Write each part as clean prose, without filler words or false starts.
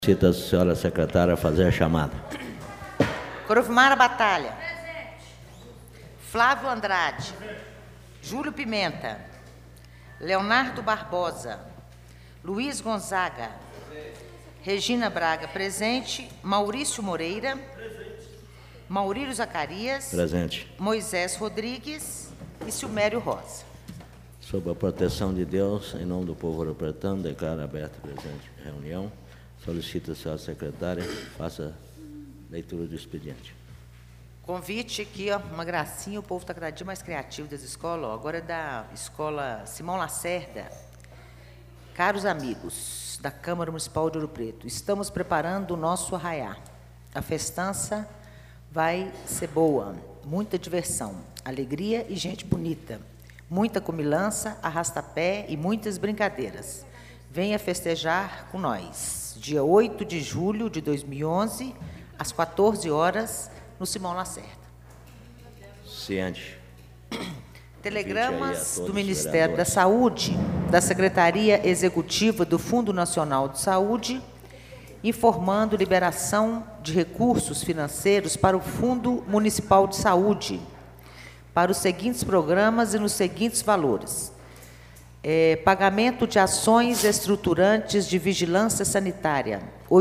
Cita a senhora secretária a fazer a chamada. Corvimara Batalha. Flávio Andrade. Júlio Pimenta. Leonardo Barbosa. Luiz Gonzaga. Regina Braga, presente. Maurício Moreira. Maurílio Zacarias. Presente. Moisés Rodrigues e Silmério Rosa. Sob a proteção de Deus, em nome do povo ouro-pretano, declaro aberta a presente reunião. Solicito a senhora secretária, faça leitura do expediente. Convite aqui, ó, uma gracinha, o povo está cada dia mais criativo das escolas, ó. Agora é da escola Simão Lacerda. Caros amigos da Câmara Municipal de Ouro Preto, estamos preparando o nosso arraiá. A festança vai ser boa, muita diversão, alegria e gente bonita, muita comilança, arrasta-pé e muitas brincadeiras. Venha festejar com nós. Dia 8 de julho de 2011, às 14 horas, no Simão Lacerda. Ciente. Telegramas do Ministério da Saúde, da Secretaria Executiva do Fundo Nacional de Saúde, informando liberação de recursos financeiros para o Fundo Municipal de Saúde, para os seguintes programas e nos seguintes valores. Pagamento de ações estruturantes de vigilância sanitária, R$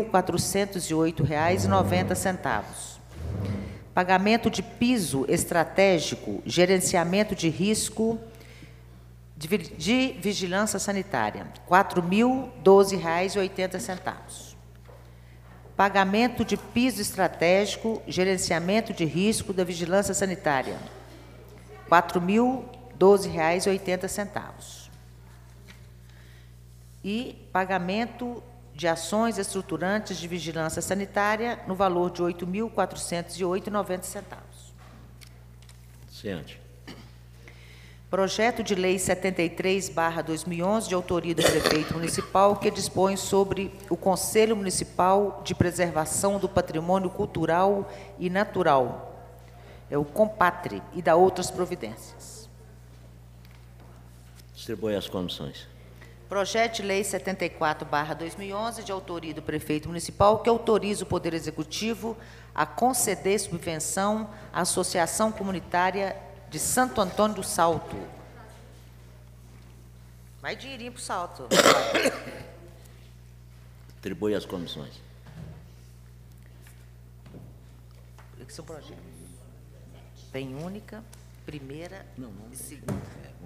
8.408,90. Pagamento de piso estratégico, gerenciamento de risco de vigilância sanitária, R$ 4.012,80. Pagamento de piso estratégico, gerenciamento de risco da vigilância sanitária, R$ 4.012,80. E pagamento de ações estruturantes de vigilância sanitária no valor de R$ 8.408,90. Ciente. Projeto de Lei 73/2011, de autoria do Prefeito Municipal, que dispõe sobre o Conselho Municipal de Preservação do Patrimônio Cultural e Natural, o COMPATRE, e da outras providências. Distribui as comissões. Projeto de Lei 74/2011, de autoria do Prefeito Municipal, que autoriza o Poder Executivo a conceder subvenção à Associação Comunitária de Santo Antônio do Salto. Vai dinheirinho para o Salto. Distribui as comissões. Esse é o projeto. Tem única, primeira e segunda.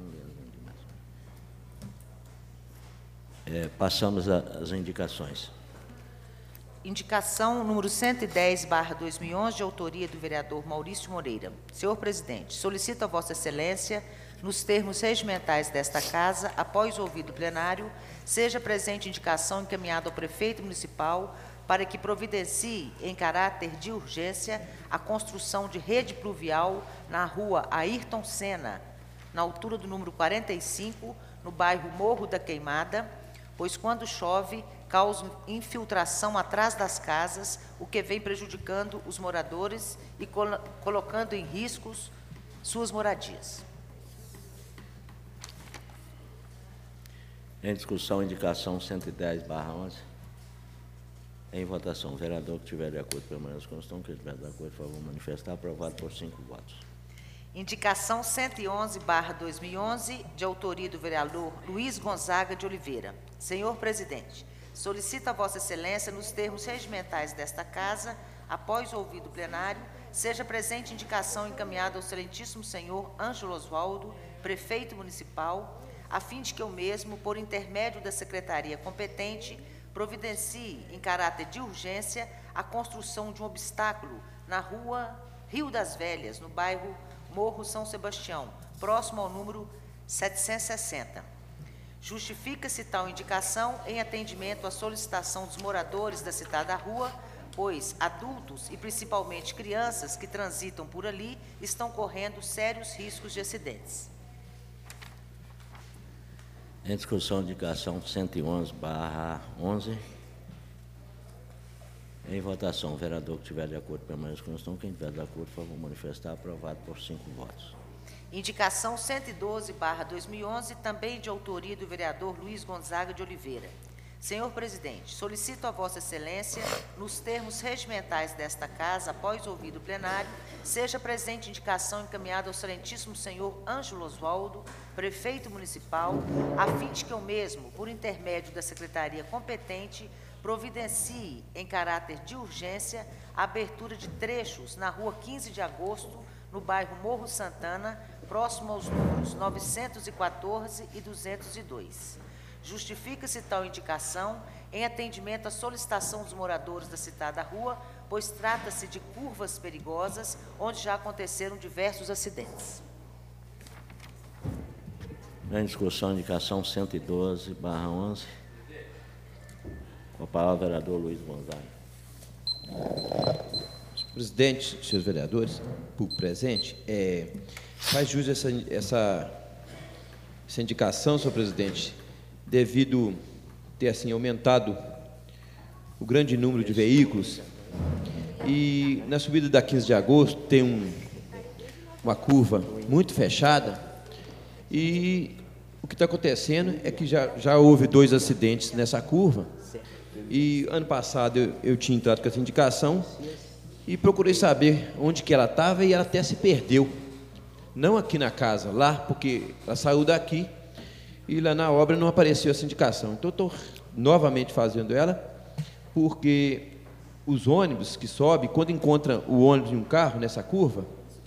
Passamos às indicações. Indicação número 110/2011, de autoria do vereador Maurício Moreira. Senhor presidente, solicito a Vossa Excelência, nos termos regimentais desta Casa, após ouvido o plenário, seja presente indicação encaminhada ao prefeito municipal para que providencie, em caráter de urgência, a construção de rede pluvial na rua Ayrton Senna, na altura do número 45, no bairro Morro da Queimada, pois quando chove, causa infiltração atrás das casas, o que vem prejudicando os moradores e colocando em riscos suas moradias. Em discussão, indicação 110/11. Em votação, o vereador que estiver de acordo permaneça com a Constituição, que estiver de acordo, por favor, manifestar. Aprovado por 5 votos. Indicação 111/2011, de autoria do vereador Luiz Gonzaga de Oliveira. Senhor presidente, solicito a Vossa Excelência, nos termos regimentais desta Casa, após ouvido o plenário, seja presente indicação encaminhada ao excelentíssimo senhor Ângelo Osvaldo, prefeito municipal, a fim de que eu mesmo, por intermédio da secretaria competente, providencie, em caráter de urgência, a construção de um obstáculo na rua Rio das Velhas, no bairro Morro São Sebastião, próximo ao número 760. Justifica-se tal indicação em atendimento à solicitação dos moradores da citada rua, pois adultos e principalmente crianças que transitam por ali estão correndo sérios riscos de acidentes. Em discussão, indicação 111/11. Em votação, o vereador que estiver de acordo permaneça com a Constituição. Quem estiver de acordo, por favor, manifestar. Aprovado por 5 votos. Indicação 112/2011, também de autoria do vereador Luiz Gonzaga de Oliveira. Senhor presidente, solicito a Vossa Excelência, nos termos regimentais desta Casa, após ouvido o plenário, seja presente indicação encaminhada ao excelentíssimo senhor Ângelo Osvaldo, prefeito municipal, a fim de que o mesmo, por intermédio da secretaria competente, providencie, em caráter de urgência, a abertura de trechos na rua 15 de agosto, no bairro Morro Santana, próximo aos números 914 e 202. Justifica-se tal indicação em atendimento à solicitação dos moradores da citada rua, pois trata-se de curvas perigosas, onde já aconteceram diversos acidentes. Em discussão, indicação 112/11. Com a palavra, vereador Luiz Gonzaga. Presidente, senhores vereadores, público presente, faz jus essa indicação, senhor presidente, devido ter assim aumentado o grande número de veículos, e na subida da 15 de agosto tem uma curva muito fechada, e o que está acontecendo é que já houve 2 acidentes nessa curva, e ano passado eu tinha entrado com essa indicação e procurei saber onde que ela estava, e ela até se perdeu, não aqui na casa, lá, porque ela saiu daqui, e lá na obra não apareceu essa indicação. Então, eu estou novamente fazendo ela, porque os ônibus que sobem, quando encontram o ônibus em um carro, nessa curva,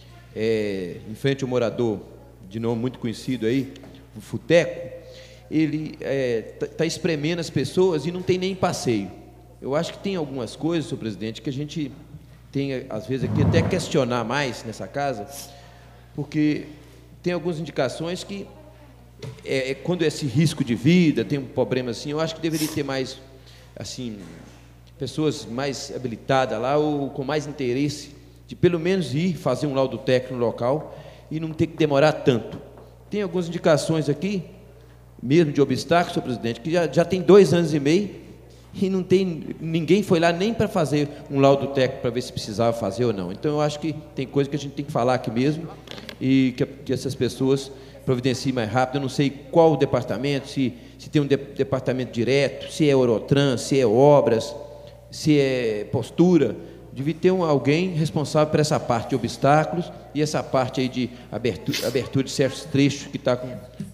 em frente ao morador, de nome muito conhecido aí, o Futeco, ele está espremendo as pessoas e não tem nem passeio. Eu acho que tem algumas coisas, senhor presidente, que a gente tem, às vezes, aqui até questionar mais nessa casa, porque tem algumas indicações que quando esse risco de vida tem um problema assim, eu acho que deveria ter mais, assim, pessoas mais habilitadas lá, ou com mais interesse, de pelo menos ir fazer um laudo técnico no local e não ter que demorar tanto. Tem algumas indicações aqui, mesmo de obstáculos, senhor presidente, que já tem 2 anos e meio e não tem, ninguém foi lá nem para fazer um laudo técnico para ver se precisava fazer ou não. Então, eu acho que tem coisa que a gente tem que falar aqui mesmo, e que essas pessoas providencie mais rápido. Eu não sei qual o departamento, se tem um departamento direto, se é Eurotran, se é obras, se é postura. Devia ter alguém responsável por essa parte de obstáculos e essa parte aí de abertura de certos trechos que está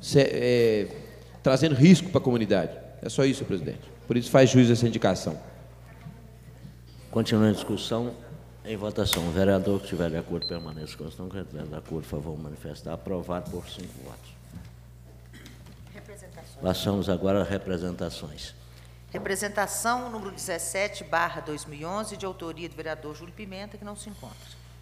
trazendo risco para a comunidade. É só isso, senhor presidente. Por isso faz jus essa indicação. Continuando a discussão, em votação. O vereador que estiver de acordo permaneça com a questão. Que estiver de acordo, por favor, manifestar. Aprovado por 5 votos. Passamos agora a representações. Representação número 17/2011, de autoria do vereador Júlio Pimenta, que não se encontra.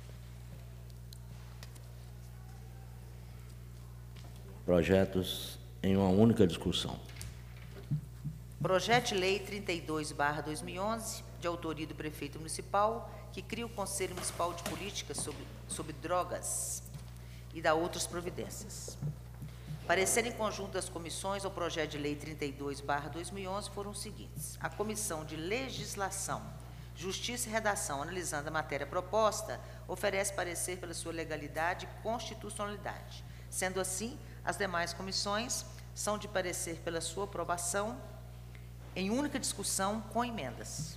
Projetos em uma única discussão. Projeto de Lei 32/2011, de autoria do prefeito municipal, que cria o Conselho Municipal de Políticas sobre Drogas e dá outras providências. Parecer em conjunto das comissões ao projeto de lei 32/2011 foram os seguintes. A Comissão de Legislação, Justiça e Redação, analisando a matéria proposta, oferece parecer pela sua legalidade e constitucionalidade. Sendo assim, as demais comissões são de parecer pela sua aprovação em única discussão com emendas.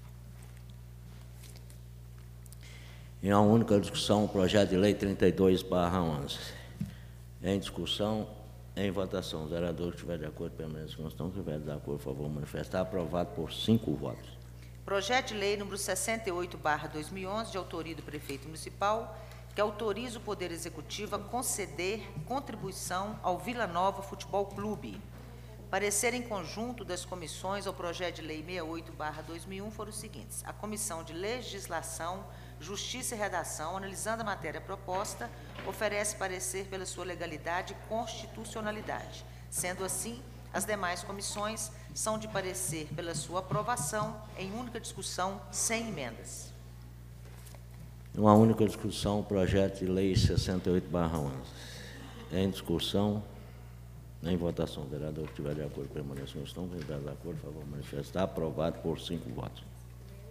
Em uma única discussão, o projeto de lei 32/11. Em discussão, em votação. O vereador que estiver de acordo, permaneça com a questão. Que estiver de acordo, por favor, manifestar. Aprovado por 5 votos. Projeto de lei número 68/2011, de autoria do prefeito municipal, que autoriza o Poder Executivo a conceder contribuição ao Vila Nova Futebol Clube. Parecer em conjunto das comissões ao projeto de lei 68/2001 foram os seguintes. A Comissão de Legislação, Justiça e Redação, analisando a matéria proposta, oferece parecer pela sua legalidade e constitucionalidade. Sendo assim, as demais comissões são de parecer pela sua aprovação em única discussão, sem emendas. Uma única discussão, o projeto de lei 68/11. Em discussão, em votação. O vereador que estiver de acordo, permaneça com a questão. Que estiver de acordo, por favor, manifestar. Aprovado por 5 votos.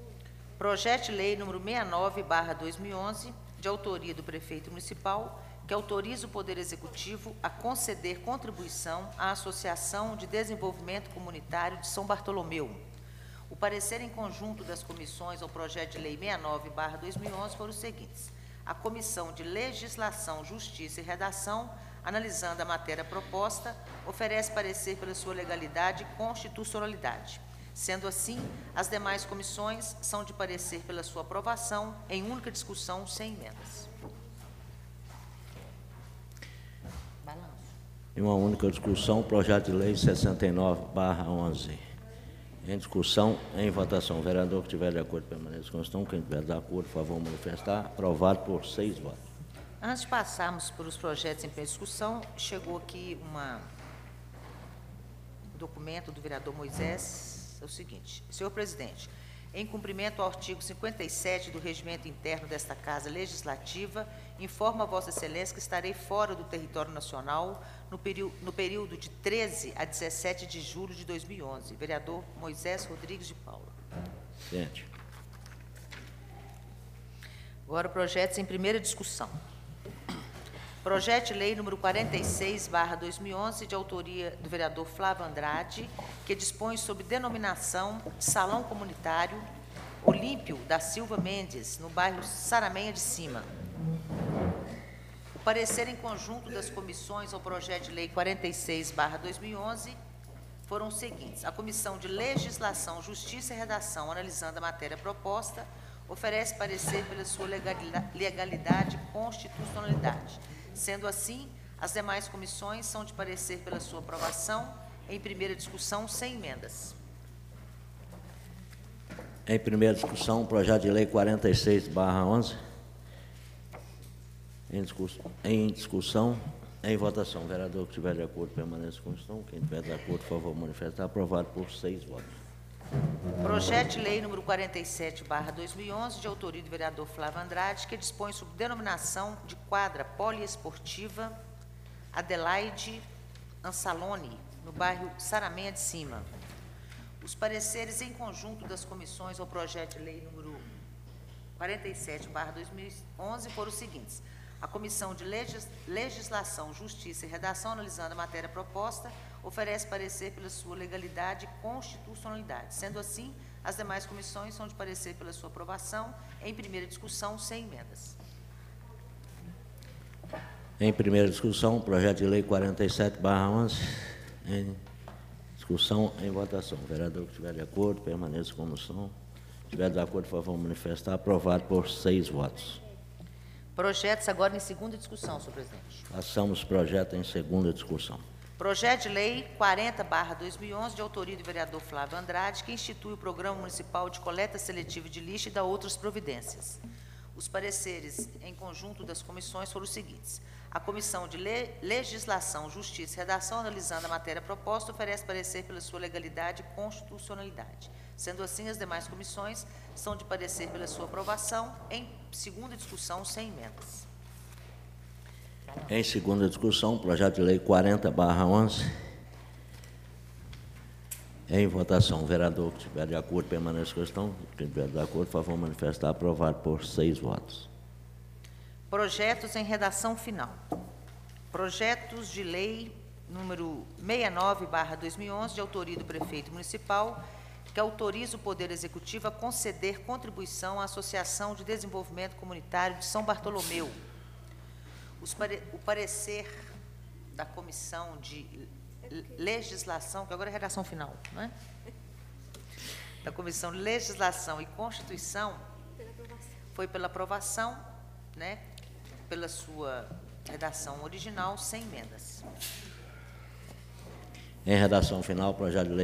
Projeto de lei número 69/2011, de autoria do prefeito municipal, que autoriza o Poder Executivo a conceder contribuição à Associação de Desenvolvimento Comunitário de São Bartolomeu. O parecer em conjunto das comissões ao projeto de lei 69/2011 foram os seguintes. A Comissão de Legislação, Justiça e Redação, analisando a matéria proposta, oferece parecer pela sua legalidade e constitucionalidade. Sendo assim, as demais comissões são de parecer pela sua aprovação em única discussão, sem emendas. Balanço. Em uma única discussão, o projeto de lei 69/11. Em discussão, em votação. O vereador que estiver de acordo permaneça com a questão. Quem estiver de acordo, por favor, manifestar. Aprovado por 6 votos. Antes de passarmos por os projetos em discussão, chegou aqui um documento do vereador Moisés. É o seguinte: senhor presidente, em cumprimento ao artigo 57 do regimento interno desta Casa Legislativa, informo a Vossa Excelência que estarei fora do território nacional no período de 13 a 17 de julho de 2011. Vereador Moisés Rodrigues de Paula. Ciente. Agora, projetos em primeira discussão. Projeto de lei número 46/2011, de autoria do vereador Flávio Andrade, que dispõe sobre denominação de Salão Comunitário Olímpio da Silva Mendes, no bairro Saramenha de Cima. O parecer em conjunto das comissões ao projeto de lei 46/2011 foram os seguintes. A Comissão de Legislação, Justiça e Redação, analisando a matéria proposta, oferece parecer pela sua legalidade e constitucionalidade. Sendo assim, as demais comissões são de parecer pela sua aprovação em primeira discussão, sem emendas. Em primeira discussão, o projeto de lei 46/11. Em discussão, em votação. O vereador que estiver de acordo permaneça com a questão. Quem estiver de acordo, por favor, manifestar. Aprovado por 6 votos. Projeto de lei número 47/2011, de autoria do vereador Flávio Andrade, que dispõe sobre denominação de quadra poliesportiva Adelaide Ansalone, no bairro Saramenha de Cima. Os pareceres em conjunto das comissões ao projeto de lei número 47/2011 foram os seguintes. A Comissão de Legislação, Justiça e Redação, analisando a matéria proposta, oferece parecer pela sua legalidade e constitucionalidade. Sendo assim, as demais comissões são de parecer pela sua aprovação em primeira discussão, sem emendas. Em primeira discussão, o projeto de lei 47/11. Em discussão, em votação. O vereador que estiver de acordo, permaneça com a moção. Se estiver de acordo, por favor, manifestar. Aprovado por 6 votos. Projetos agora em segunda discussão, senhor presidente. Passamos o projeto em segunda discussão. Projeto de lei 40/2011, de autoria do vereador Flávio Andrade, que institui o Programa Municipal de Coleta Seletiva de Lixo e dá outras providências. Os pareceres em conjunto das comissões foram os seguintes. A Comissão de Legislação, Justiça e Redação, analisando a matéria proposta, oferece parecer pela sua legalidade e constitucionalidade. Sendo assim, as demais comissões são de parecer pela sua aprovação em segunda discussão, sem emendas. Em segunda discussão, projeto de lei 40/11. Em votação. O vereador que estiver de acordo, permaneça com a questão. Quem estiver de acordo, por favor, manifestar. Aprovado por 6 votos. Projetos em redação final. Projetos de lei número 69/2011, de autoria do prefeito municipal, que autoriza o Poder Executivo a conceder contribuição à Associação de Desenvolvimento Comunitário de São Bartolomeu. O parecer da Comissão de Legislação, que agora é redação final, não é? Da Comissão de Legislação e Constituição, foi pela aprovação, né? Pela sua redação original, sem emendas. Em redação final, projeto de lei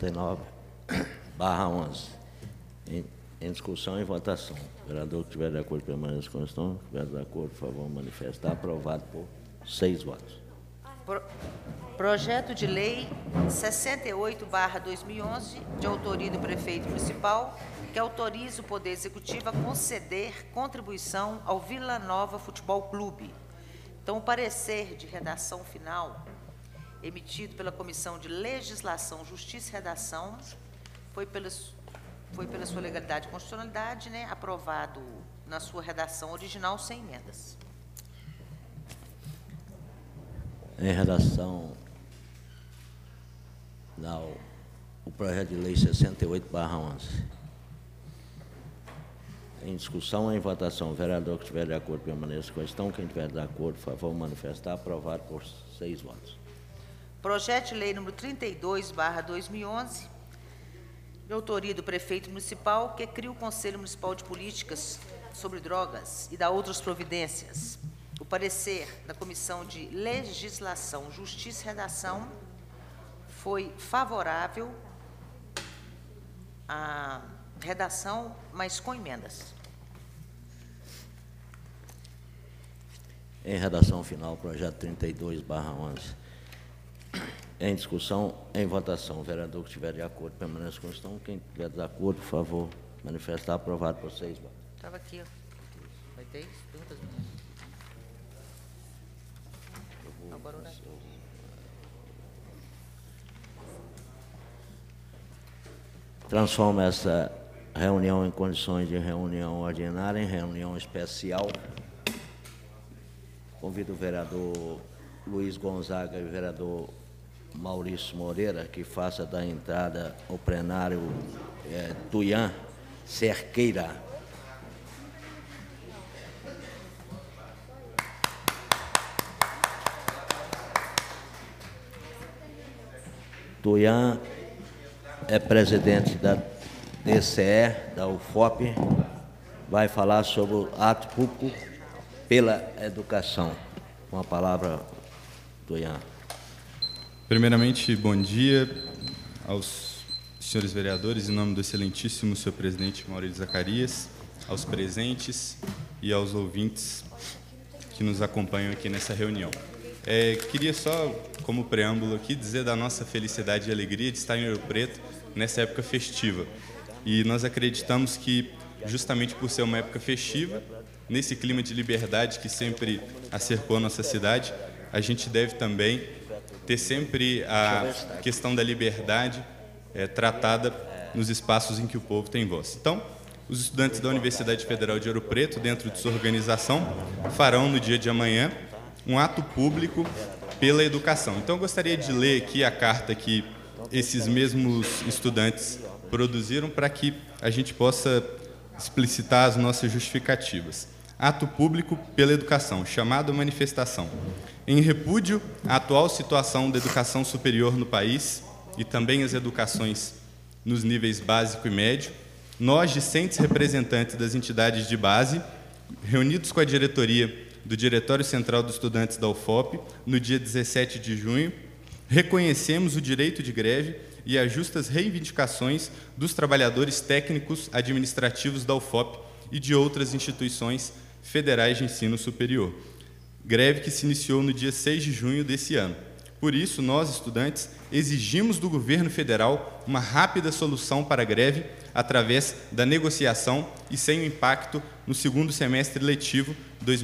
69/11. Em discussão e votação. O vereador que estiver de acordo, permaneça com a questão. Se estiver de acordo, por favor, manifestar. Aprovado por 6 votos. Projeto de lei 68/2011, de autoria do prefeito municipal, que autoriza o Poder Executivo a conceder contribuição ao Vila Nova Futebol Clube. Então, o parecer de redação final, emitido pela Comissão de Legislação, Justiça e Redação, foi pela sua legalidade e constitucionalidade, né, aprovado na sua redação original, sem emendas. Em redação o projeto de lei 68/11. Em discussão, em votação. O vereador que estiver de acordo permaneça com a questão. Quem estiver de acordo, por favor, manifestar. Aprovado por 6 votos. Projeto de lei número 32/2011, de autoria do prefeito municipal, que cria o Conselho Municipal de Políticas sobre Drogas e dá outras providências. O parecer da Comissão de Legislação, Justiça e Redação foi favorável à redação, mas com emendas. Em redação final, projeto 32/11. Em discussão, em votação. O vereador que estiver de acordo permaneça com a questão. Quem estiver de acordo, por favor, manifestar. Aprovado por 6 votos. Estava aqui, ó. Vai ter isso? Perguntas? Agora, né? Transforma essa reunião em condições de reunião ordinária em reunião especial. Convido o vereador Luiz Gonzaga e o vereador Maurício Moreira que faça da entrada ao plenário Tuian Cerqueira. Tuian é presidente da DCE, da UFOP, vai falar sobre o ato público pela educação. Com a palavra, Tuian. Primeiramente, bom dia aos senhores vereadores, em nome do excelentíssimo senhor presidente Maurício Zacarias, aos presentes e aos ouvintes que nos acompanham aqui nessa reunião. Queria só, como preâmbulo aqui, dizer da nossa felicidade e alegria de estar em Ouro Preto nessa época festiva. E nós acreditamos que, justamente por ser uma época festiva, nesse clima de liberdade que sempre acercou a nossa cidade, a gente deve também ter sempre a questão da liberdade tratada nos espaços em que o povo tem voz. Então, os estudantes da Universidade Federal de Ouro Preto, dentro de sua organização, farão no dia de amanhã um ato público pela educação. Então, eu gostaria de ler aqui a carta que esses mesmos estudantes produziram para que a gente possa explicitar as nossas justificativas. Ato público pela educação, chamado manifestação. Em repúdio à atual situação da educação superior no país e também as educações nos níveis básico e médio, nós, discentes representantes das entidades de base, reunidos com a diretoria do Diretório Central dos Estudantes da UFOP, no dia 17 de junho, reconhecemos o direito de greve e as justas reivindicações dos trabalhadores técnicos administrativos da UFOP e de outras instituições federais de ensino superior. Greve que se iniciou no dia 6 de junho desse ano. Por isso, nós, estudantes, exigimos do governo federal uma rápida solução para a greve através da negociação e sem o impacto no segundo semestre letivo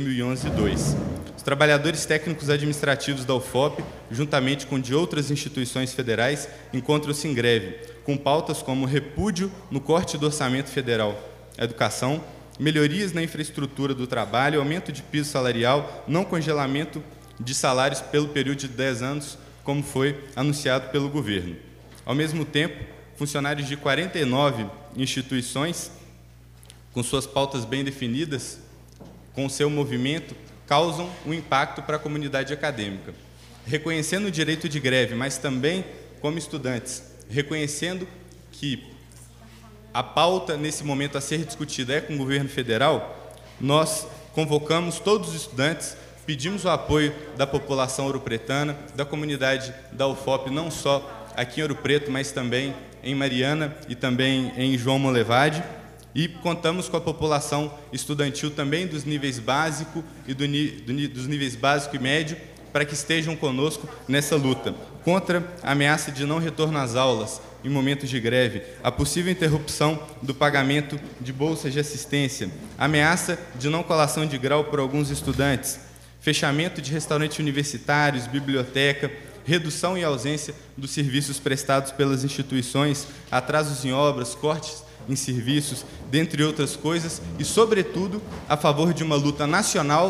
2011-2. Os trabalhadores técnicos administrativos da UFOP, juntamente com de outras instituições federais, encontram-se em greve, com pautas como repúdio no corte do orçamento federal à educação, melhorias na infraestrutura do trabalho, aumento de piso salarial, não congelamento de salários pelo período de 10 anos, como foi anunciado pelo governo. Ao mesmo tempo, funcionários de 49 instituições, com suas pautas bem definidas, com seu movimento, causam um impacto para a comunidade acadêmica. Reconhecendo o direito de greve, mas também, como estudantes, reconhecendo que a pauta, nesse momento, a ser discutida é com o governo federal, nós convocamos todos os estudantes, pedimos o apoio da população ouropretana, da comunidade da UFOP, não só aqui em Ouro Preto, mas também em Mariana e também em João Molevade, e contamos com a população estudantil também dos níveis básico e dos níveis básico e médio, para que estejam conosco nessa luta contra a ameaça de não retorno às aulas em momentos de greve, a possível interrupção do pagamento de bolsas de assistência, ameaça de não colação de grau por alguns estudantes, fechamento de restaurantes universitários, biblioteca, redução e ausência dos serviços prestados pelas instituições, atrasos em obras, cortes em serviços, dentre outras coisas, e, sobretudo, a favor de uma luta nacional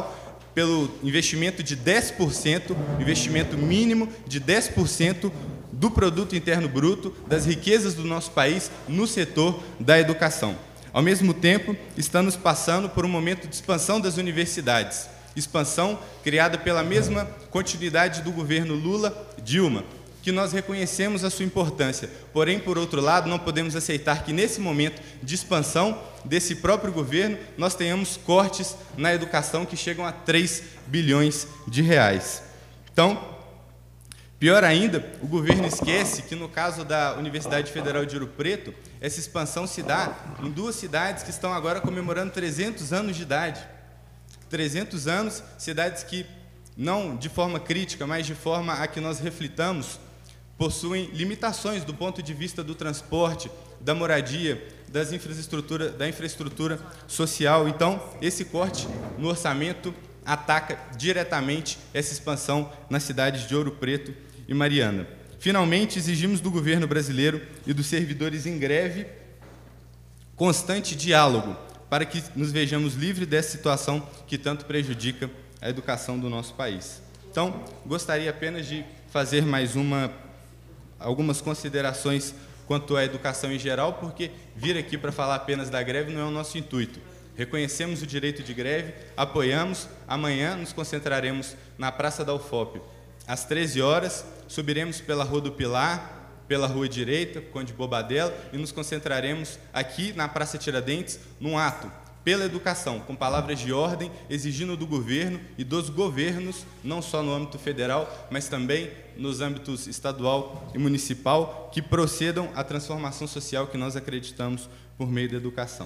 pelo investimento de 10%, investimento mínimo de 10% do produto interno bruto, das riquezas do nosso país no setor da educação. Ao mesmo tempo, estamos passando por um momento de expansão das universidades, expansão criada pela mesma continuidade do governo Lula-Dilma, que nós reconhecemos a sua importância. Porém, por outro lado, não podemos aceitar que nesse momento de expansão desse próprio governo, nós tenhamos cortes na educação que chegam a 3 bilhões de reais. Então, pior ainda, o governo esquece que, no caso da Universidade Federal de Ouro Preto, essa expansão se dá em 2 cidades que estão agora comemorando 300 anos de idade. 300 anos, cidades que, não de forma crítica, mas de forma a que nós reflitamos, possuem limitações do ponto de vista do transporte, da moradia, da infraestrutura social. Então, esse corte no orçamento ataca diretamente essa expansão nas cidades de Ouro Preto e Mariana. Finalmente, exigimos do governo brasileiro e dos servidores em greve constante diálogo para que nos vejamos livres dessa situação que tanto prejudica a educação do nosso país. Então, gostaria apenas de fazer mais algumas considerações quanto à educação em geral, porque vir aqui para falar apenas da greve não é o nosso intuito. Reconhecemos o direito de greve, apoiamos. Amanhã nos concentraremos na Praça da UFOP. Às 13 horas, subiremos pela Rua do Pilar, pela Rua Direita, Conde Bobadella, e nos concentraremos aqui na Praça Tiradentes, num ato pela educação, com palavras de ordem, exigindo do governo e dos governos, não só no âmbito federal, mas também nos âmbitos estadual e municipal, que procedam à transformação social que nós acreditamos por meio da educação.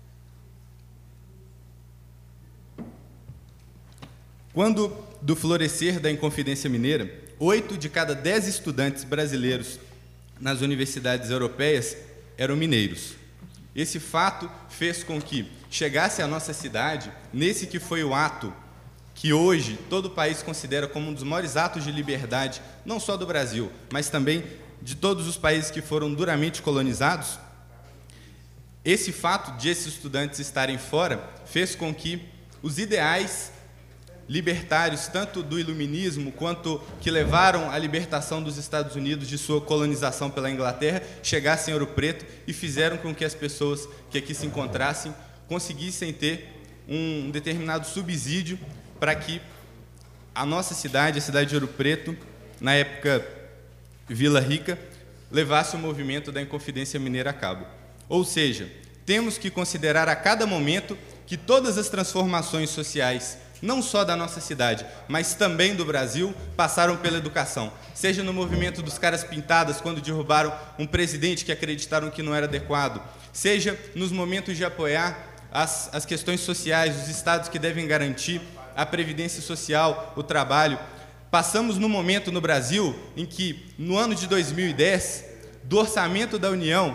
Quando do florescer da Inconfidência Mineira, 8 de cada 10 estudantes brasileiros nas universidades europeias eram mineiros. Esse fato fez com que chegasse à nossa cidade, nesse que foi o ato que hoje todo o país considera como um dos maiores atos de liberdade, não só do Brasil, mas também de todos os países que foram duramente colonizados. Esse fato de esses estudantes estarem fora fez com que os ideais libertários, tanto do iluminismo quanto que levaram à libertação dos Estados Unidos de sua colonização pela Inglaterra, chegassem em Ouro Preto e fizeram com que as pessoas que aqui se encontrassem conseguissem ter um determinado subsídio para que a nossa cidade, a cidade de Ouro Preto, na época Vila Rica, levasse o movimento da Inconfidência Mineira a cabo. Ou seja, temos que considerar a cada momento que todas as transformações sociais, não só da nossa cidade, mas também do Brasil, passaram pela educação. Seja no movimento dos caras pintadas, quando derrubaram um presidente que acreditaram que não era adequado, seja nos momentos de apoiar as questões sociais, os estados que devem garantir a previdência social, o trabalho. Passamos num momento no Brasil em que, no ano de 2010, do orçamento da União,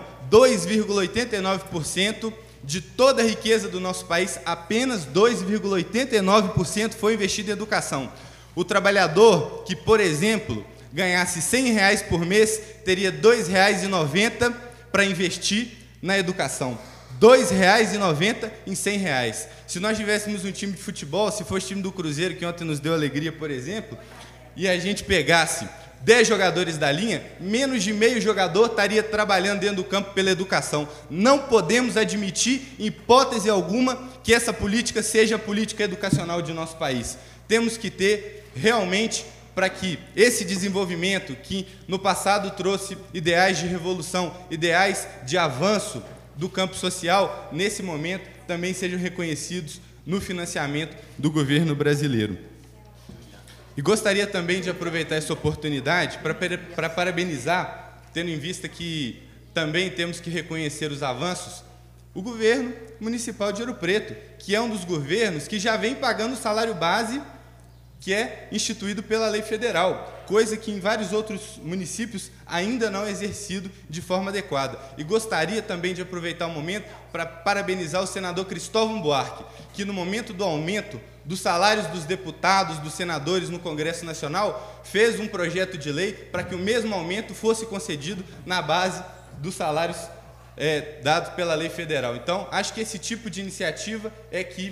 2,89% de toda a riqueza do nosso país, apenas 2,89% foi investido em educação. O trabalhador que, por exemplo, ganhasse R$100 por mês, teria R$ 2,90 para investir na educação. R$ 2,90 em R$100. Se nós tivéssemos um time de futebol, se fosse o time do Cruzeiro, que ontem nos deu alegria, por exemplo, e a gente pegasse 10 jogadores da linha, menos de meio jogador estaria trabalhando dentro do campo pela educação. Não podemos admitir, em hipótese alguma, que essa política seja a política educacional de nosso país. Temos que ter, realmente, para que esse desenvolvimento, que no passado trouxe ideais de revolução, ideais de avanço do campo social, nesse momento, também sejam reconhecidos no financiamento do governo brasileiro. E gostaria também de aproveitar essa oportunidade para parabenizar, tendo em vista que também temos que reconhecer os avanços, o governo municipal de Ouro Preto, que é um dos governos que já vem pagando o salário base que é instituído pela lei federal, coisa que em vários outros municípios ainda não é exercido de forma adequada. E gostaria também de aproveitar o momento para parabenizar o senador Cristóvão Buarque, que no momento do aumento dos salários dos deputados, dos senadores no Congresso Nacional, fez um projeto de lei para que o mesmo aumento fosse concedido na base dos salários dados pela lei federal. Então, acho que esse tipo de iniciativa é que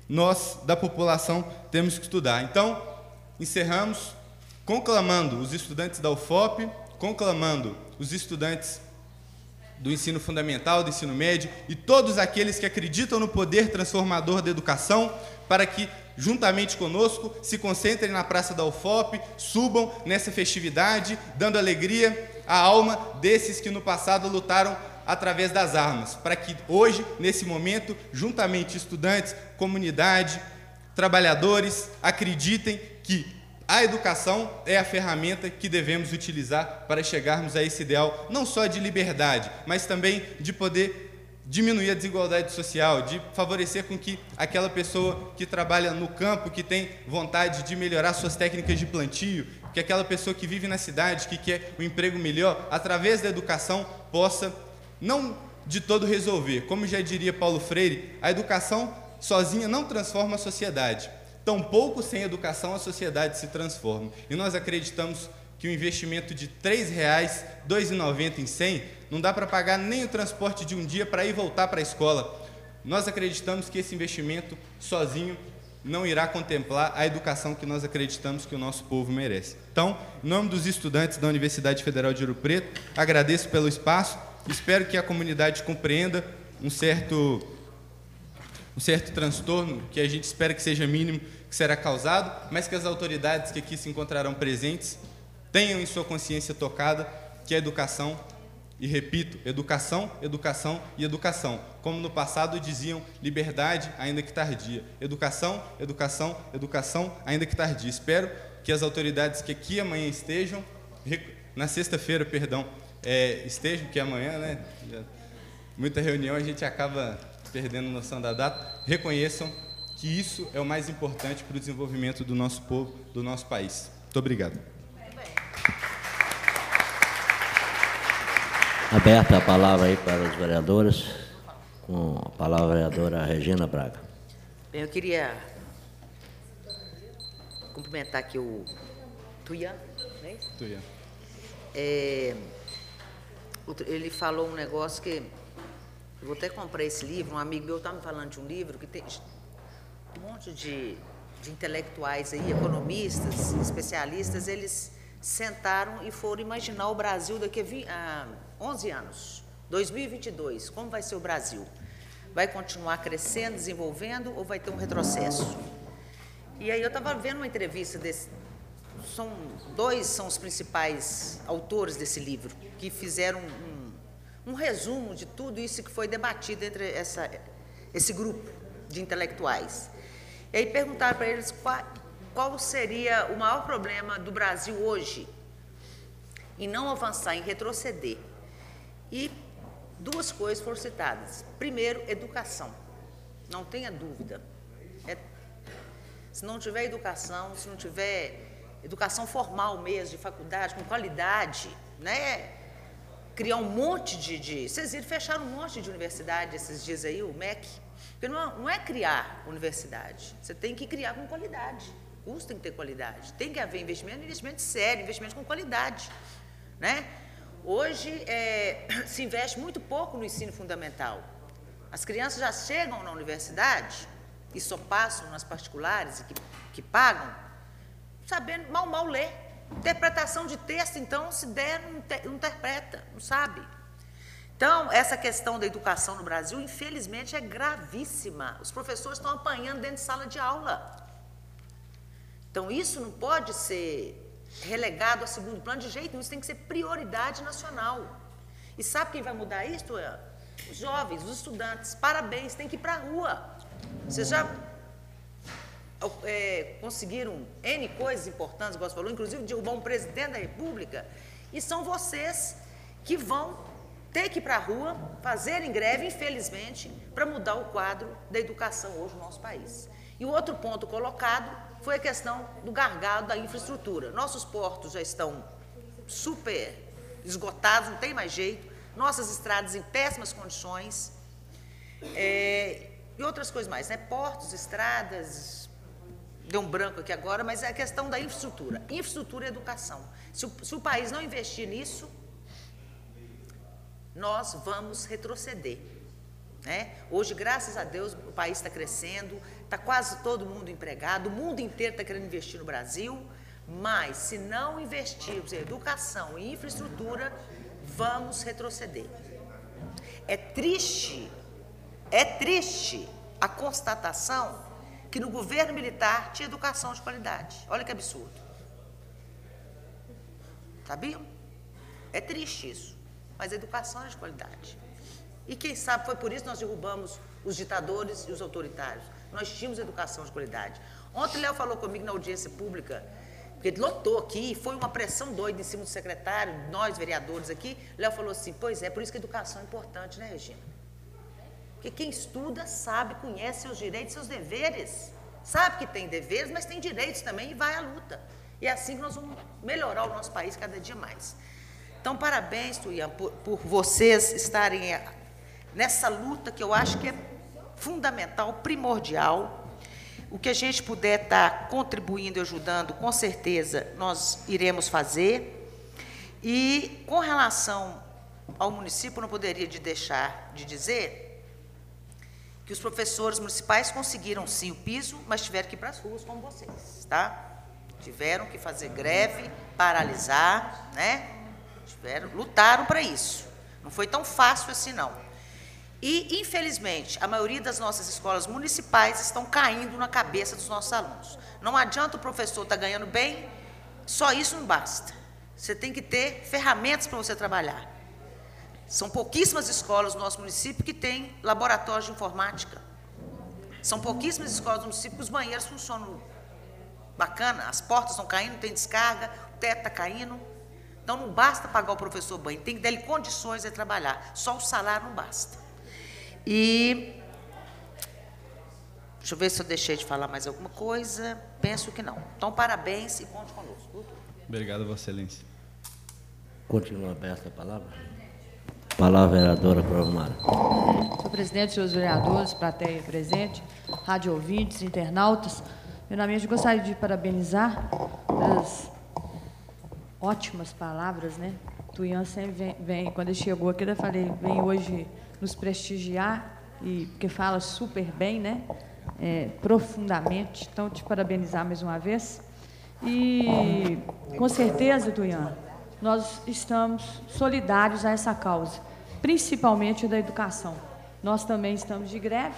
nós, da população, temos que estudar. Então, encerramos conclamando os estudantes da UFOP, conclamando os estudantes do ensino fundamental, do ensino médio e todos aqueles que acreditam no poder transformador da educação, para que, juntamente conosco, se concentrem na Praça da UFOP, subam nessa festividade, dando alegria à alma desses que no passado lutaram através das armas, para que hoje, nesse momento, juntamente estudantes, comunidade, trabalhadores, acreditem que a educação é a ferramenta que devemos utilizar para chegarmos a esse ideal, não só de liberdade, mas também de poder diminuir a desigualdade social, de favorecer com que aquela pessoa que trabalha no campo, que tem vontade de melhorar suas técnicas de plantio, que aquela pessoa que vive na cidade, que quer um emprego melhor, através da educação, possa não de todo resolver. Como já diria Paulo Freire, a educação sozinha não transforma a sociedade. Tampouco sem educação a sociedade se transforma. E nós acreditamos que o investimento de R$ 3,00, R$ 2,90 em 100, não dá para pagar nem o transporte de um dia para ir e voltar para a escola. Nós acreditamos que esse investimento sozinho não irá contemplar a educação que nós acreditamos que o nosso povo merece. Então, em nome dos estudantes da Universidade Federal de Ouro Preto, agradeço pelo espaço, espero que a comunidade compreenda um certo transtorno, que a gente espera que seja mínimo, que será causado, mas que as autoridades que aqui se encontrarão presentes tenham em sua consciência tocada que a educação, e repito, educação, educação e educação, como no passado diziam, liberdade ainda que tardia, educação, educação, educação ainda que tardia. Espero que as autoridades que aqui amanhã estejam, na sexta-feira, perdão, estejam, que amanhã, né, muita reunião, a gente acaba perdendo noção da data, reconheçam que isso é o mais importante para o desenvolvimento do nosso povo, do nosso país. Muito obrigado. Aberta a palavra aí para os vereadores, com a palavra a vereadora Regina Braga. Bem, eu queria cumprimentar aqui o Tuian, né? Tuian. Ele falou um negócio que... Eu vou até comprar esse livro, um amigo meu estava me falando de um livro que tem um monte de intelectuais aí, economistas, especialistas, eles sentaram e foram imaginar o Brasil daqui a 11 anos, 2022, como vai ser o Brasil? Vai continuar crescendo, desenvolvendo ou vai ter um retrocesso? E aí eu estava vendo uma entrevista desse... São os principais autores desse livro, que fizeram um resumo de tudo isso que foi debatido entre esse grupo de intelectuais. E aí perguntaram para eles qual seria o maior problema do Brasil hoje em não avançar, em retroceder. E duas coisas foram citadas. Primeiro, educação. Não tenha dúvida. Se não tiver educação, se não tiver educação formal mesmo, de faculdade, com qualidade, né? Criar um monte Vocês viram, fecharam um monte de universidade esses dias aí, o MEC. Porque não é criar universidade, você tem que criar com qualidade. O curso tem que ter qualidade. Tem que haver investimento sério, investimento com qualidade, né? Hoje, se investe muito pouco no ensino fundamental. As crianças já chegam na universidade e só passam nas particulares que pagam, sabendo mal ler. Interpretação de texto, então, se der, não interpreta, não sabe. Então, essa questão da educação no Brasil, infelizmente, é gravíssima. Os professores estão apanhando dentro de sala de aula. Então, isso não pode ser relegado a segundo plano de jeito nenhum, isso tem que ser prioridade nacional. E sabe quem vai mudar isso? Os jovens, os estudantes. Parabéns, tem que ir para a rua. Vocês já conseguiram N coisas importantes, igual você falou, inclusive derrubar um presidente da República, e são vocês que vão ter que ir para a rua, fazerem greve, infelizmente, para mudar o quadro da educação hoje no nosso país. E o outro ponto colocado foi a questão do gargalo da infraestrutura. Nossos portos já estão super esgotados, não tem mais jeito, nossas estradas em péssimas condições, e outras coisas mais, né? Portos, estradas... Deu um branco aqui agora, mas é a questão da infraestrutura. Infraestrutura e educação. Se o país não investir nisso, nós vamos retroceder. né? Hoje, graças a Deus, o país está crescendo, está quase todo mundo empregado, o mundo inteiro está querendo investir no Brasil, mas se não investirmos em educação e infraestrutura, vamos retroceder. É triste a constatação que no governo militar tinha educação de qualidade. Olha que absurdo. Sabiam? É triste isso, mas a educação é de qualidade. E quem sabe foi por isso que nós derrubamos os ditadores e os autoritários. Nós tínhamos educação de qualidade. Ontem o Léo falou comigo na audiência pública, porque ele lotou aqui, foi uma pressão doida em cima do secretário, nós vereadores aqui. O Léo falou assim, pois é, por isso que a educação é importante, né, Regina? Porque quem estuda sabe, conhece seus direitos e seus deveres. Sabe que tem deveres, mas tem direitos também e vai à luta. E é assim que nós vamos melhorar o nosso país cada dia mais. Então, parabéns, Tuian, por vocês estarem nessa luta que eu acho que é fundamental, primordial. O que a gente puder estar contribuindo e ajudando, com certeza, nós iremos fazer. E, com relação ao município, não poderia deixar de dizer que os professores municipais conseguiram, sim, o piso, mas tiveram que ir para as ruas, como vocês, tá? Tiveram que fazer greve, paralisar, né? Lutaram para isso. Não foi tão fácil assim, não. E, infelizmente, a maioria das nossas escolas municipais estão caindo na cabeça dos nossos alunos. Não adianta o professor estar ganhando bem, só isso não basta. Você tem que ter ferramentas para você trabalhar. São pouquíssimas escolas no nosso município que têm laboratórios de informática. São pouquíssimas escolas no município que os banheiros funcionam bacana, as portas estão caindo, tem descarga, o teto está caindo. Então, não basta pagar o professor bem, tem que dar ele condições de trabalhar. Só o salário não basta. E, deixa eu ver se eu deixei de falar mais alguma coisa. Penso que não. Então, parabéns e conte conosco. Obrigado, Vossa Excelência. Continua aberta a palavra. Palavra, vereadora Provomara. Senhor presidente, senhores vereadores, plateia presente, rádio ouvintes, internautas, primeiramente gostaria de parabenizar pelas ótimas palavras, né? Tuian sempre vem, quando ele chegou aqui, eu falei, vem hoje nos prestigiar, e porque fala super bem, né? Profundamente. Então, te parabenizar mais uma vez. E, com certeza, Tuian, nós estamos solidários a essa causa, principalmente da educação. Nós também estamos de greve,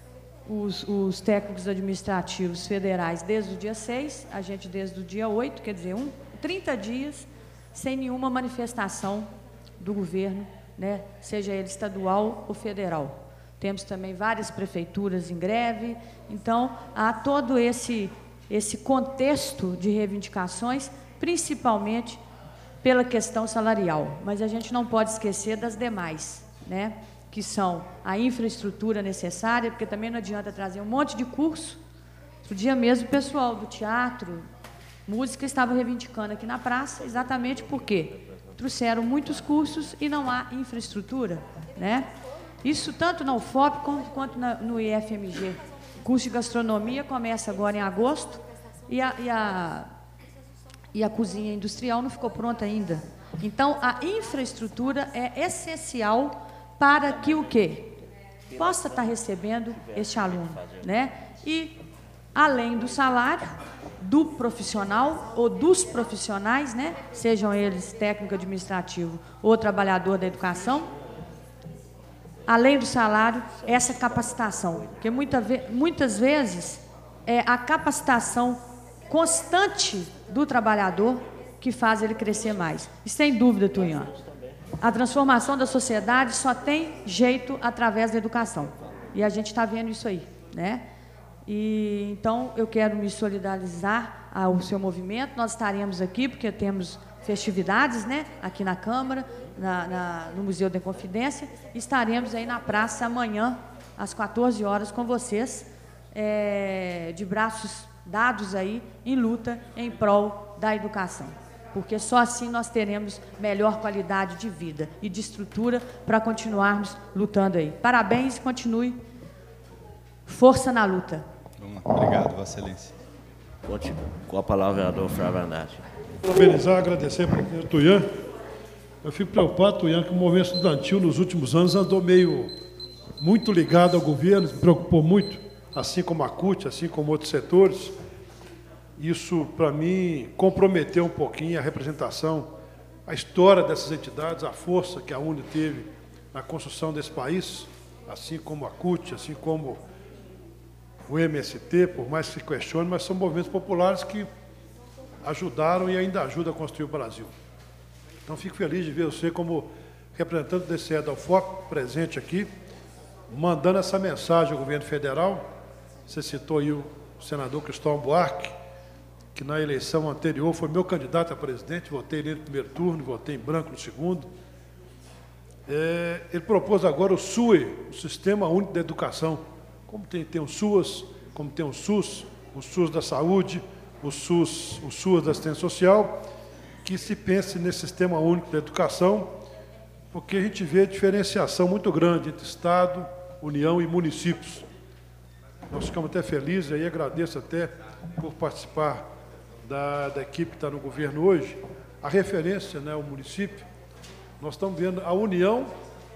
os técnicos administrativos federais desde o dia 6, a gente desde o dia 8, quer dizer, 30 dias sem nenhuma manifestação do governo, né, seja ele estadual ou federal. Temos também várias prefeituras em greve, então há todo esse contexto de reivindicações, principalmente pela questão salarial, mas a gente não pode esquecer das demais, né, que são a infraestrutura necessária, porque também não adianta trazer um monte de curso. Outro dia mesmo o pessoal do teatro, música, estava reivindicando aqui na praça, exatamente porque trouxeram muitos cursos e não há infraestrutura, né? Isso tanto na UFOP quanto no IFMG. O curso de gastronomia começa agora em agosto e a cozinha industrial não ficou pronta ainda. Então, a infraestrutura é essencial para que o quê? Possa estar recebendo este aluno, né? E, além do salário do profissional ou dos profissionais, né? Sejam eles técnico administrativo ou trabalhador da educação, além do salário, essa capacitação, porque muitas vezes é a capacitação constante do trabalhador que faz ele crescer mais. E sem dúvida, Tuian, a transformação da sociedade só tem jeito através da educação. E a gente está vendo isso aí, né? E, então, eu quero me solidarizar ao seu movimento. Nós estaremos aqui, porque temos festividades, né, aqui na Câmara, no Museu da Inconfidência. Estaremos aí na praça amanhã, às 14 horas, com vocês, de braços dados aí, em luta, em prol da educação. Porque só assim nós teremos melhor qualidade de vida e de estrutura para continuarmos lutando aí. Parabéns e continue. Força na luta. Vamos lá. Obrigado, Vossa Excelência. Com a palavra, vereador Flávio Andrade. Parabenizar, agradecer para o Tuian. Eu fico preocupado, Tuian, que o movimento estudantil nos últimos anos andou meio muito ligado ao governo, me preocupou muito, assim como a CUT, assim como outros setores. Isso, para mim, comprometeu um pouquinho a representação, a história dessas entidades, a força que a UNE teve na construção desse país, assim como a CUT, assim como o MST, por mais que se questione, mas são movimentos populares que ajudaram e ainda ajudam a construir o Brasil. Então, fico feliz de ver você como representante do DCE da UFOP, presente aqui, mandando essa mensagem ao governo federal. Você citou aí o senador Cristóvão Buarque, que na eleição anterior foi meu candidato a presidente, votei nele no primeiro turno, votei em branco no segundo. Ele propôs agora o SUE, o Sistema Único de Educação, como tem o SUAS, como tem o SUS da saúde, o SUS da assistência social, que se pense nesse Sistema Único de Educação, porque a gente vê diferenciação muito grande entre Estado, União e municípios. Nós ficamos até felizes, e aí agradeço até por participar da equipe que está no governo hoje, a referência, né, ao município. Nós estamos vendo a União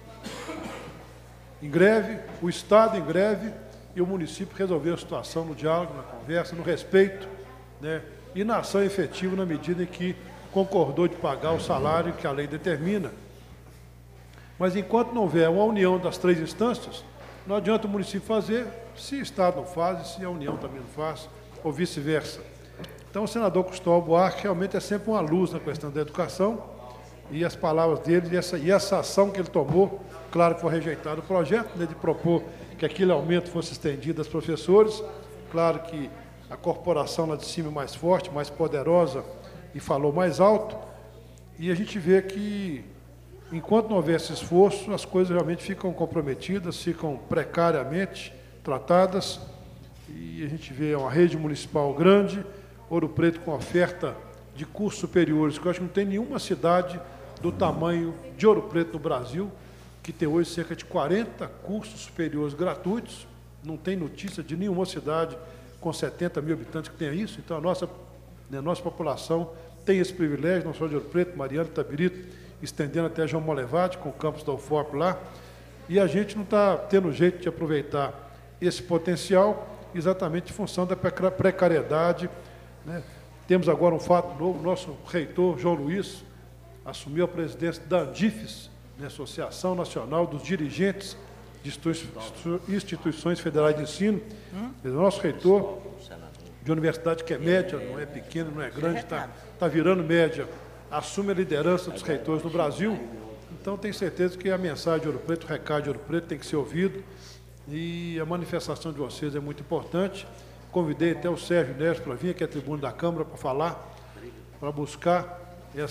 em greve, o Estado em greve, e o município resolveu a situação no diálogo, na conversa, no respeito, né, e na ação efetiva na medida em que concordou de pagar o salário que a lei determina. Mas enquanto não houver uma união das três instâncias, não adianta o município fazer, se o Estado não faz, e se a União também não faz, ou vice-versa. Então, o senador Cristóvão Buarque realmente é sempre uma luz na questão da educação, e as palavras dele, e essa ação que ele tomou, claro que foi rejeitado o projeto, né, de propor que aquele aumento fosse estendido aos professores, claro que a corporação lá de cima é mais forte, mais poderosa, e falou mais alto, e a gente vê que, enquanto não houver esse esforço, as coisas realmente ficam comprometidas, ficam precariamente tratadas, e a gente vê uma rede municipal grande, Ouro Preto com oferta de cursos superiores, que eu acho que não tem nenhuma cidade do tamanho de Ouro Preto no Brasil, que tem hoje cerca de 40 cursos superiores gratuitos, não tem notícia de nenhuma cidade com 70 mil habitantes que tenha isso, então a nossa população tem esse privilégio, não só de Ouro Preto, Mariana, Itabirito, estendendo até João Molevade, com o campus da UFOP lá, e a gente não está tendo jeito de aproveitar esse potencial, exatamente em função da precariedade, né? Temos agora um fato novo, nosso reitor, João Luiz, assumiu a presidência da ANDIFES, né, Associação Nacional dos Dirigentes de Instituições Federais de Ensino. O nosso reitor de universidade, que é média, não é pequena, não é grande, está virando média, assume a liderança dos reitores no Brasil. Então, tenho certeza que a mensagem de Ouro Preto, o recado de Ouro Preto tem que ser ouvido, e a manifestação de vocês é muito importante. Convidei até o Sérgio Neves para vir aqui à tribuna da Câmara para falar, para buscar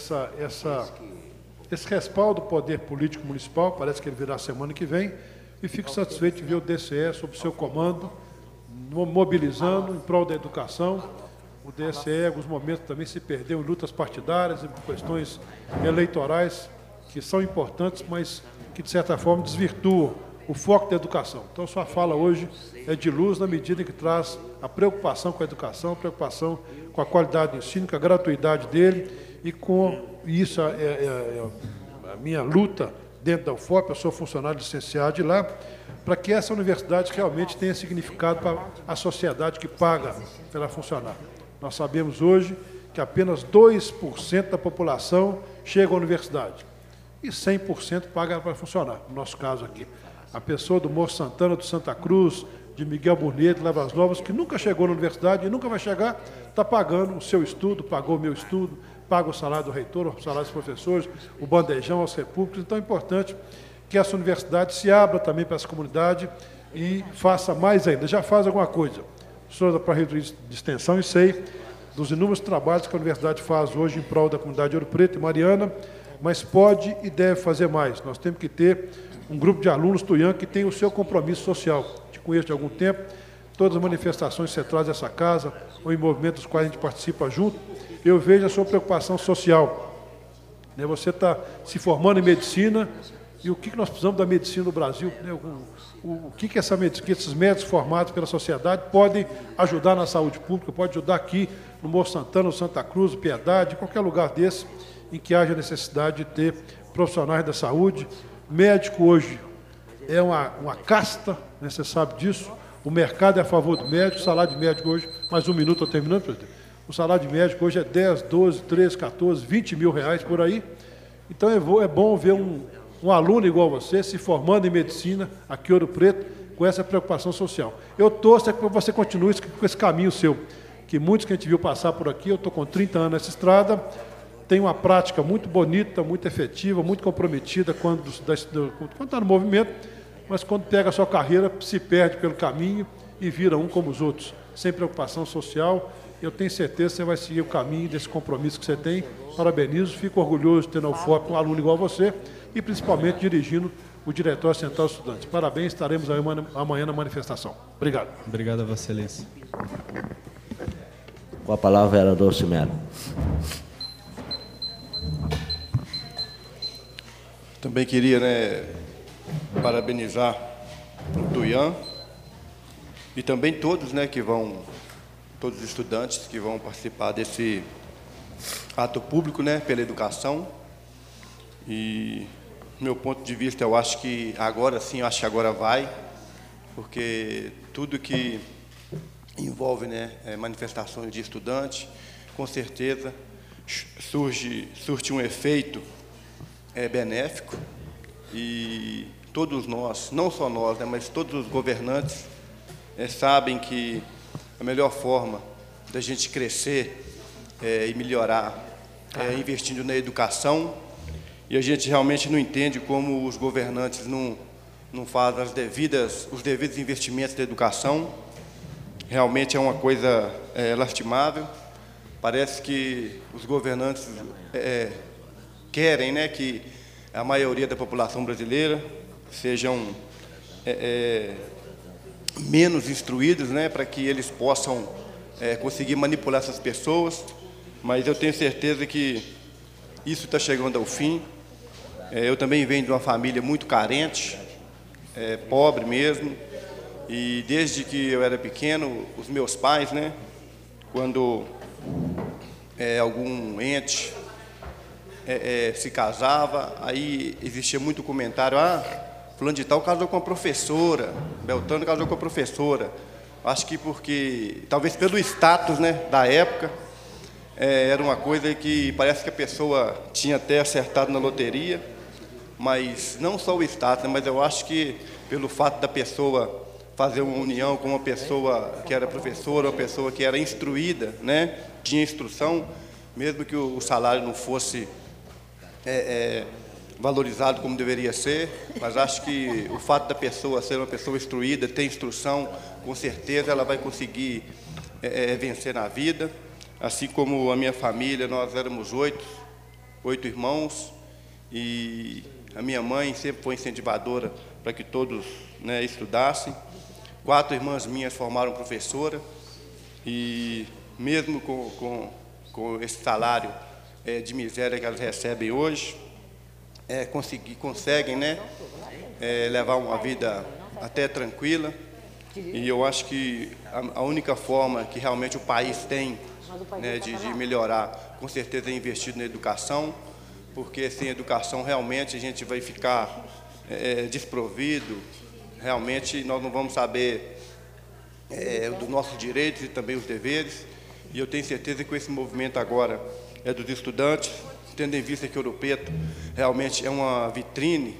esse respaldo do poder político municipal, parece que ele virá semana que vem, e fico satisfeito de ver o DCE, sob seu comando, mobilizando em prol da educação. O DCE, em alguns momentos, também se perdeu em lutas partidárias, em questões eleitorais, que são importantes, mas que, de certa forma, desvirtuam o foco da educação. Então, sua fala hoje é de luz na medida em que traz a preocupação com a educação, a preocupação com a qualidade do ensino, com a gratuidade dele, e com isso a minha luta dentro da UFOP, eu sou funcionário licenciado de lá, para que essa universidade realmente tenha significado para a sociedade que paga para ela funcionar. Nós sabemos hoje que apenas 2% da população chega à universidade, e 100% paga para funcionar, no nosso caso aqui. A pessoa do Morro Santana, do Santa Cruz, de Miguel Burnier, de Lavras Novas, que nunca chegou na universidade e nunca vai chegar, está pagando o seu estudo, pagou o meu estudo, paga o salário do reitor, o salário dos professores, o bandejão aos repúblicos. Então, é importante que essa universidade se abra também para essa comunidade e faça mais ainda. Já faz alguma coisa. Sou da Pró-Reitoria de Extensão e sei dos inúmeros trabalhos que a universidade faz hoje em prol da comunidade de Ouro Preto e Mariana, mas pode e deve fazer mais. Nós temos que ter um grupo de alunos Tuian que tem o seu compromisso social. Te conheço de algum tempo, todas as manifestações centrais dessa casa, ou em movimentos dos quais a gente participa junto, eu vejo a sua preocupação social. Você está se formando em medicina, e o que nós precisamos da medicina no Brasil? O que esses médicos formados pela sociedade podem ajudar na saúde pública, pode ajudar aqui no Morro Santana, no Santa Cruz, no Piedade, em qualquer lugar desse, em que haja necessidade de ter profissionais da saúde. Médico hoje, é uma casta, né, você sabe disso. O mercado é a favor do médico, o salário de médico hoje, mais um minuto, estou terminando, presidente. O salário de médico hoje é 10, 12, 13, 14, 20 mil reais por aí. Então é bom ver um aluno igual você se formando em medicina aqui em Ouro Preto com essa preocupação social. Eu torço para que você continue com esse caminho seu, que muitos que a gente viu passar por aqui, eu estou com 30 anos nessa estrada, tem uma prática muito bonita, muito efetiva, muito comprometida quando está no movimento, mas quando pega a sua carreira, se perde pelo caminho e vira um como os outros, sem preocupação social. Eu tenho certeza que você vai seguir o caminho desse compromisso que você tem. Parabenizo, fico orgulhoso de ter na UFOP um aluno igual a você e principalmente dirigindo o Diretório Central dos Estudantes. Parabéns, estaremos amanhã na manifestação. Obrigado. Obrigado a Vossa Excelência. Com a palavra, vereador Cimero. Também queria, parabenizar o Tuian e também todos, todos os estudantes que vão participar desse ato público, pela educação. E, do meu ponto de vista, eu acho que agora sim, agora vai, porque tudo que envolve, manifestações de estudantes, com certeza surte um efeito benéfico, e todos nós, não só nós, mas todos os governantes sabem que a melhor forma da gente crescer e melhorar é investindo na educação, e a gente realmente não entende como os governantes não fazem os devidos investimentos na educação. Realmente é uma coisa lastimável. Parece que os governantes querem, que a maioria da população brasileira sejam menos instruídos, para que eles possam conseguir manipular essas pessoas, mas eu tenho certeza que isso está chegando ao fim. Eu também venho de uma família muito carente, pobre mesmo, e desde que eu era pequeno, os meus pais, quando algum ente se casava, aí existia muito comentário: fulano de tal casou com a professora, Beltrano casou com a professora. Acho que porque, talvez pelo status, da época, era uma coisa que parece que a pessoa tinha até acertado na loteria, mas não só o status, mas eu acho que pelo fato da pessoa fazer uma união com uma pessoa que era professora, uma pessoa que era instruída, tinha instrução, mesmo que o salário não fosse valorizado como deveria ser, mas acho que o fato da pessoa ser uma pessoa instruída, ter instrução, com certeza ela vai conseguir vencer na vida. Assim como a minha família, nós éramos 8 irmãos, e a minha mãe sempre foi incentivadora para que todos estudassem. 4 irmãs minhas formaram professora, e mesmo com esse salário de miséria que elas recebem hoje, conseguem levar uma vida até tranquila. E eu acho que a única forma que realmente o país tem de melhorar, com certeza, é investir na educação, porque sem educação realmente a gente vai ficar desprovido, realmente nós não vamos saber dos nossos direitos e também os deveres. E eu tenho certeza que esse movimento agora dos estudantes, tendo em vista que Ouro Preto realmente é uma vitrine,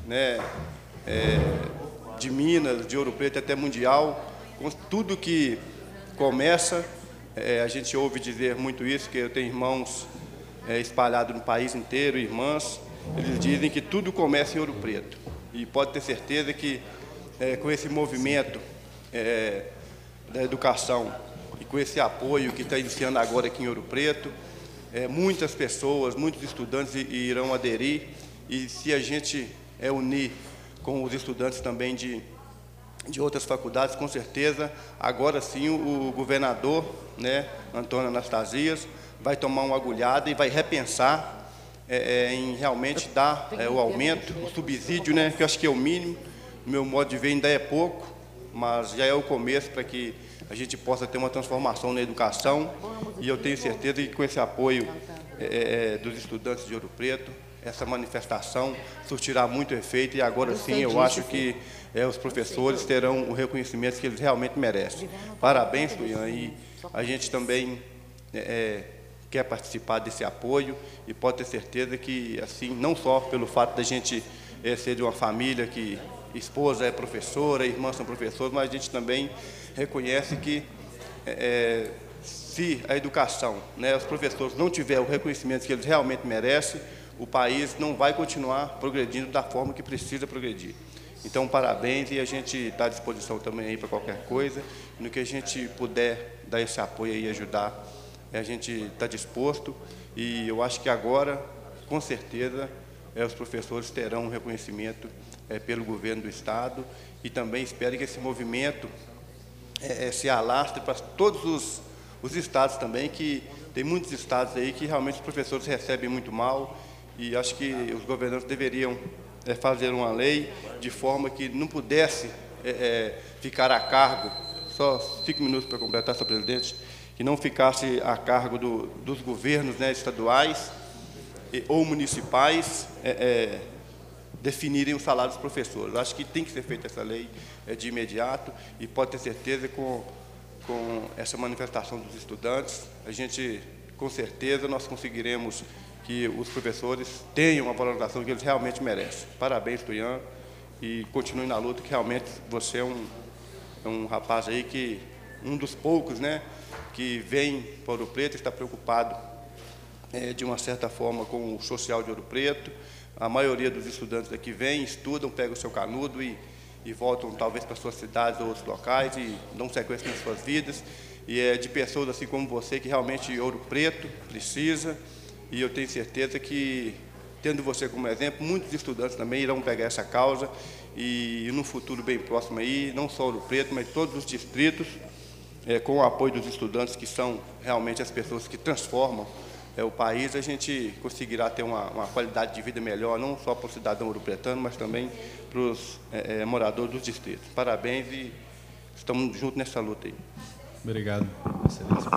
de Minas, de Ouro Preto até mundial, com tudo que começa, a gente ouve dizer muito isso, que eu tenho irmãos espalhados no país inteiro, irmãs, eles dizem que tudo começa em Ouro Preto. E pode ter certeza que com esse movimento da educação e com esse apoio que está iniciando agora aqui em Ouro Preto, muitas pessoas, muitos estudantes irão aderir, e se a gente unir com os estudantes também de outras faculdades, com certeza, agora sim o governador, Antônio Anastasias, vai tomar uma agulhada e vai repensar em realmente dar o aumento, o subsídio, que eu acho que é o mínimo. No meu modo de ver, ainda é pouco, mas já é o começo para que a gente possa ter uma transformação na educação, e eu tenho certeza que com esse apoio dos estudantes de Ouro Preto, essa manifestação surtirá muito efeito e agora sim eu acho que os professores terão o reconhecimento que eles realmente merecem. Parabéns, Tuian, e a gente também quer participar desse apoio e pode ter certeza que, assim, não só pelo fato da gente ser de uma família que esposa é professora, irmãs são professores, mas a gente também reconhece que se a educação, né, os professores não tiverem o reconhecimento que eles realmente merecem, o país não vai continuar progredindo da forma que precisa progredir. Então, parabéns, e a gente está à disposição também aí para qualquer coisa. No que a gente puder dar esse apoio e ajudar, a gente está disposto. E eu acho que agora, com certeza, os professores terão um reconhecimento pelo governo do Estado, e também espero que esse movimento se alastre para todos os estados também, que tem muitos estados aí que realmente os professores recebem muito mal, e acho que os governantes deveriam fazer uma lei de forma que não pudesse ficar a cargo, só 5 minutos para completar, senhor presidente, que não ficasse a cargo dos governos, né, estaduais ou municipais definirem o salário dos professores. Acho que tem que ser feita essa lei de imediato, e pode ter certeza com essa manifestação dos estudantes, a gente, com certeza, nós conseguiremos que os professores tenham a valorização que eles realmente merecem. Parabéns, Tuian, e continue na luta, que realmente você é um rapaz aí que, um dos poucos, né, que vem para Ouro Preto, está preocupado de uma certa forma com o social de Ouro Preto. A maioria dos estudantes aqui vem, estudam, pegam o seu canudo e voltam talvez para suas cidades ou outros locais e dão sequência nas suas vidas. E é de pessoas assim como você que realmente Ouro Preto precisa. E eu tenho certeza que, tendo você como exemplo, muitos estudantes também irão pegar essa causa e no futuro bem próximo aí, não só Ouro Preto, mas todos os distritos, com o apoio dos estudantes, que são realmente as pessoas que transformam o país, a gente conseguirá ter uma qualidade de vida melhor, não só para o cidadão ouropretano, mas também para os moradores dos distritos. Parabéns e estamos juntos nessa luta aí. Obrigado, excelência.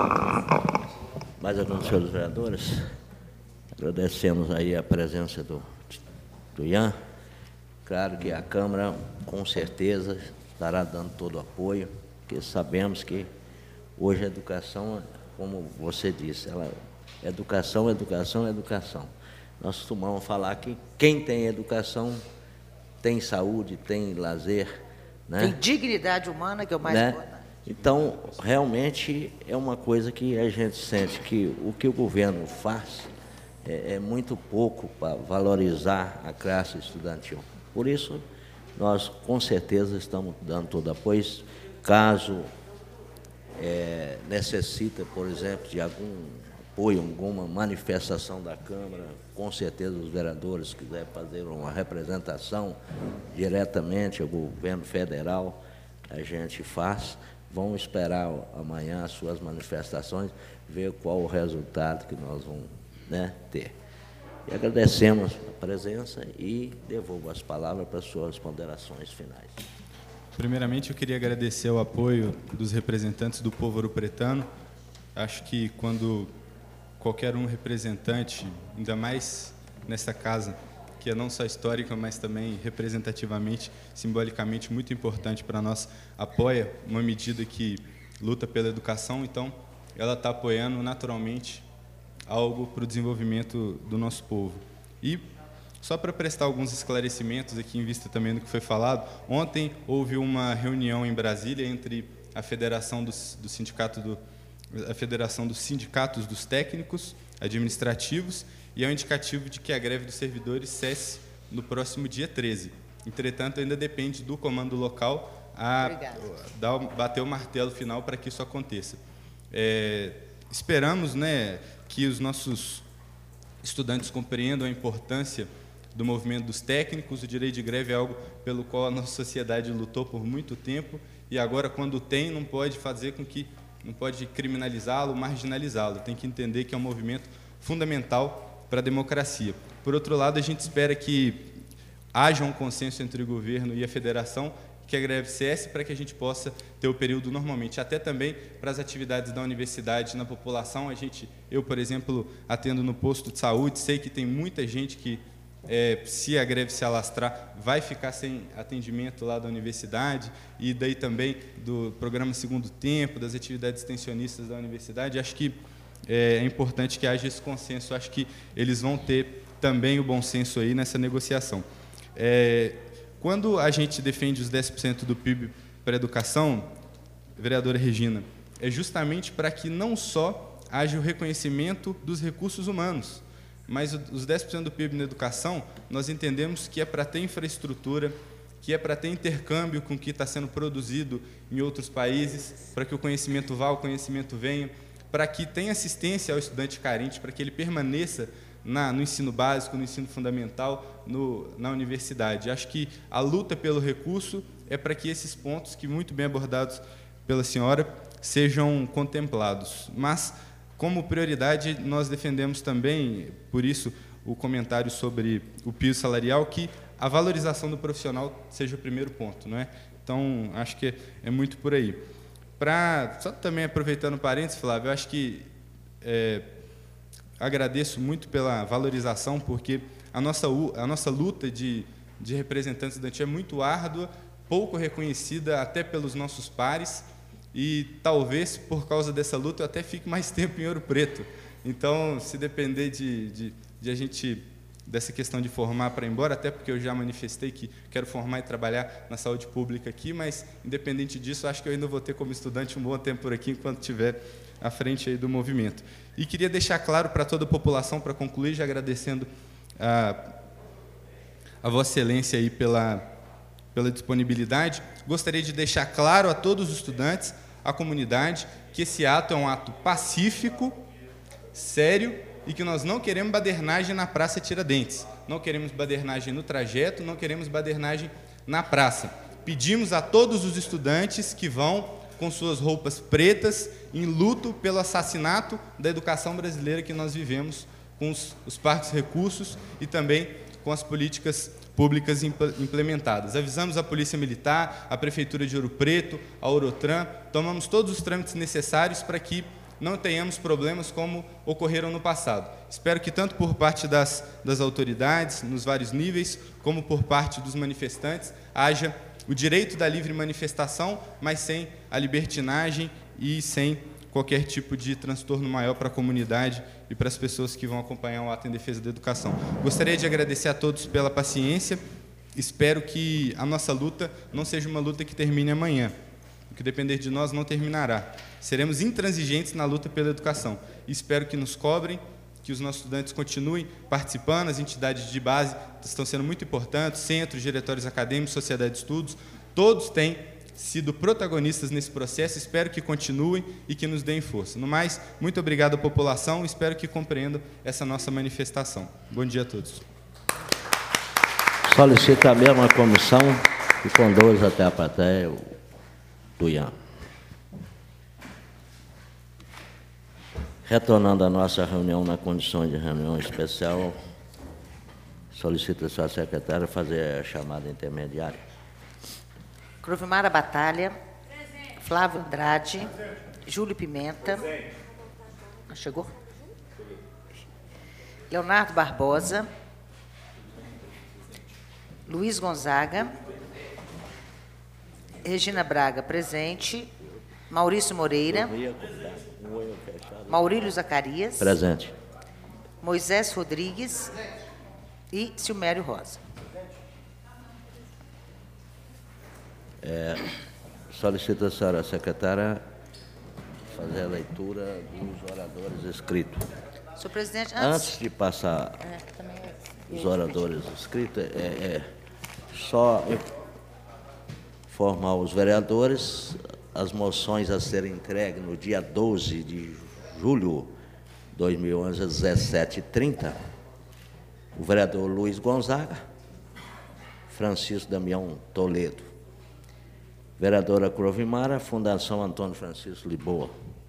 Mais alguns senhores vereadores? Agradecemos aí a presença do Ian. Claro que a Câmara, com certeza, estará dando todo o apoio, porque sabemos que hoje a educação, como você disse, educação, educação, educação. Nós costumamos falar que quem tem educação tem saúde, tem lazer, né? Tem dignidade humana, que é o mais importante. Então, realmente, é uma coisa que a gente sente que o que o governo faz é muito pouco para valorizar a classe estudantil. Por isso, nós, com certeza, estamos dando todo apoio. Caso necessita, por exemplo, de algum apoio, alguma manifestação da Câmara, com certeza os vereadores quiserem fazer uma representação diretamente ao governo federal, a gente faz. Vamos esperar amanhã as suas manifestações, ver qual o resultado que nós vamos ter. E agradecemos a presença e devolvo as palavras para as suas ponderações finais. Primeiramente, eu queria agradecer o apoio dos representantes do povo ouropretano. Acho que quando qualquer representante, ainda mais nessa casa, que é não só histórica, mas também representativamente, simbolicamente muito importante para nós, apoia uma medida que luta pela educação, então ela está apoiando naturalmente algo para o desenvolvimento do nosso povo. E só para prestar alguns esclarecimentos aqui em vista também do que foi falado, ontem houve uma reunião em Brasília entre a Federação dos Sindicatos dos Técnicos Administrativos e é um indicativo de que a greve dos servidores cesse no próximo dia 13. Entretanto, ainda depende do comando local bater o martelo final para que isso aconteça. Esperamos, que os nossos estudantes compreendam a importância do movimento dos técnicos. O direito de greve é algo pelo qual a nossa sociedade lutou por muito tempo e agora, quando tem, não pode criminalizá-lo, marginalizá-lo. Tem que entender que é um movimento fundamental para a democracia. Por outro lado, a gente espera que haja um consenso entre o governo e a federação, que a greve cesse para que a gente possa ter o período normalmente, até também para as atividades da universidade na população. Eu, por exemplo, atendo no posto de saúde, sei que tem muita gente que se a greve se alastrar, vai ficar sem atendimento lá da universidade, e daí também do programa Segundo Tempo, das atividades extensionistas da universidade. Acho que é importante que haja esse consenso. Acho que eles vão ter também o bom senso aí nessa negociação. Quando a gente defende os 10% do PIB para a educação, vereadora Regina, é justamente para que não só haja o reconhecimento dos recursos humanos, mas os 10% do PIB na educação, nós entendemos que é para ter infraestrutura, que é para ter intercâmbio com o que está sendo produzido em outros países, para que o conhecimento vá, o conhecimento venha, para que tenha assistência ao estudante carente, para que ele permaneça no ensino básico, no ensino fundamental, na universidade. Acho que a luta pelo recurso é para que esses pontos, que muito bem abordados pela senhora, sejam contemplados. Mas, como prioridade, nós defendemos também, por isso, o comentário sobre o piso salarial, que a valorização do profissional seja o primeiro ponto, não é? Então, acho que é muito por aí. Só também aproveitando o parênteses, Flávio, eu acho que agradeço muito pela valorização, porque a nossa luta de representantes estudantis é muito árdua, pouco reconhecida até pelos nossos pares, e talvez, por causa dessa luta, eu até fique mais tempo em Ouro Preto. Então, se depender de a gente, dessa questão de formar para ir embora, até porque eu já manifestei que quero formar e trabalhar na saúde pública aqui, mas, independente disso, acho que eu ainda vou ter como estudante um bom tempo por aqui, enquanto estiver à frente aí do movimento. E queria deixar claro para toda a população, para concluir, já agradecendo a Vossa Excelência aí pela disponibilidade, gostaria de deixar claro a todos os estudantes, à comunidade, que esse ato é um ato pacífico, sério, e que nós não queremos badernagem na Praça Tiradentes, não queremos badernagem no trajeto, não queremos badernagem na praça. Pedimos a todos os estudantes que vão com suas roupas pretas, em luto pelo assassinato da educação brasileira que nós vivemos, com os parques recursos e também com as políticas públicas implementadas. Avisamos a Polícia Militar, a Prefeitura de Ouro Preto, a Orotran, tomamos todos os trâmites necessários para que não tenhamos problemas como ocorreram no passado. Espero que tanto por parte das autoridades, nos vários níveis, como por parte dos manifestantes, haja o direito da livre manifestação, mas sem a libertinagem e sem qualquer tipo de transtorno maior para a comunidade e para as pessoas que vão acompanhar o ato em defesa da educação. Gostaria de agradecer a todos pela paciência. Espero que a nossa luta não seja uma luta que termine amanhã. O que depender de nós não terminará. Seremos intransigentes na luta pela educação. E espero que nos cobrem, que os nossos estudantes continuem participando, as entidades de base estão sendo muito importantes, centros, diretórios acadêmicos, sociedade de estudos, todos têm sido protagonistas nesse processo, espero que continuem e que nos deem força. No mais, muito obrigado à população, espero que compreendam essa nossa manifestação. Bom dia a todos. Solicito a mesma comissão que conduz até a plateia do IAM. Retornando à nossa reunião na condição de reunião especial, solicito a sua secretária fazer a chamada intermediária. Crovimara Batalha. Presente. Flávio Andrade. Presente. Júlio Pimenta. Presente. Chegou? Leonardo Barbosa. Luiz Gonzaga. Regina Braga, presente. Maurício Moreira. Maurílio Zacarias. Presente. Moisés Rodrigues. E Silmério Rosa. Solicito a senhora secretária fazer a leitura dos oradores inscritos. Senhor presidente, antes de passar os oradores inscritos, só informar os vereadores as moções a serem entregues no dia 12 de julho de 2011, às 17h30. O vereador Luiz Gonzaga, Francisco Damião Toledo, vereadora Crovimara, Fundação Antônio Francisco Liboa,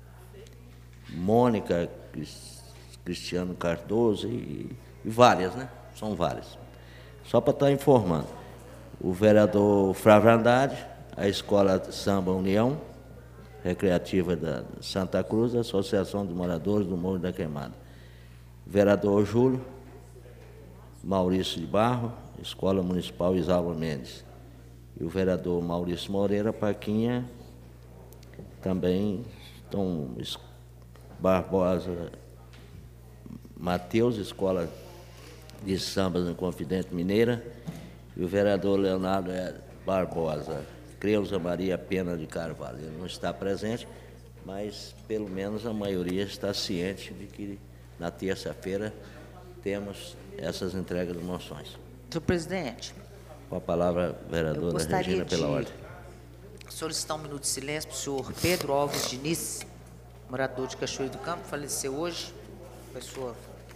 Mônica Cristiano Cardoso e várias, né? São várias. Só para estar informando. O vereador Flávio Andrade, a Escola de Samba União Recreativa da Santa Cruz, a Associação de Moradores do Morro da Queimada. Vereador Júlio Maurício de Barro, Escola Municipal Isaura Mendes. E o vereador Maurício Moreira Paquinha, também Tom Barbosa Mateus, Escola de Sambas no Confidente Mineira, e o vereador Leonardo Barbosa, Creuza Maria Pena de Carvalho. Ele não está presente, mas pelo menos a maioria está ciente de que na terça-feira temos essas entregas de moções. Senhor presidente, Com a palavra, a vereadora Regina, pela ordem. Solicitar um minuto de silêncio para o senhor Pedro Alves Diniz, morador de Cachoeiro do Campo, faleceu hoje. Pessoa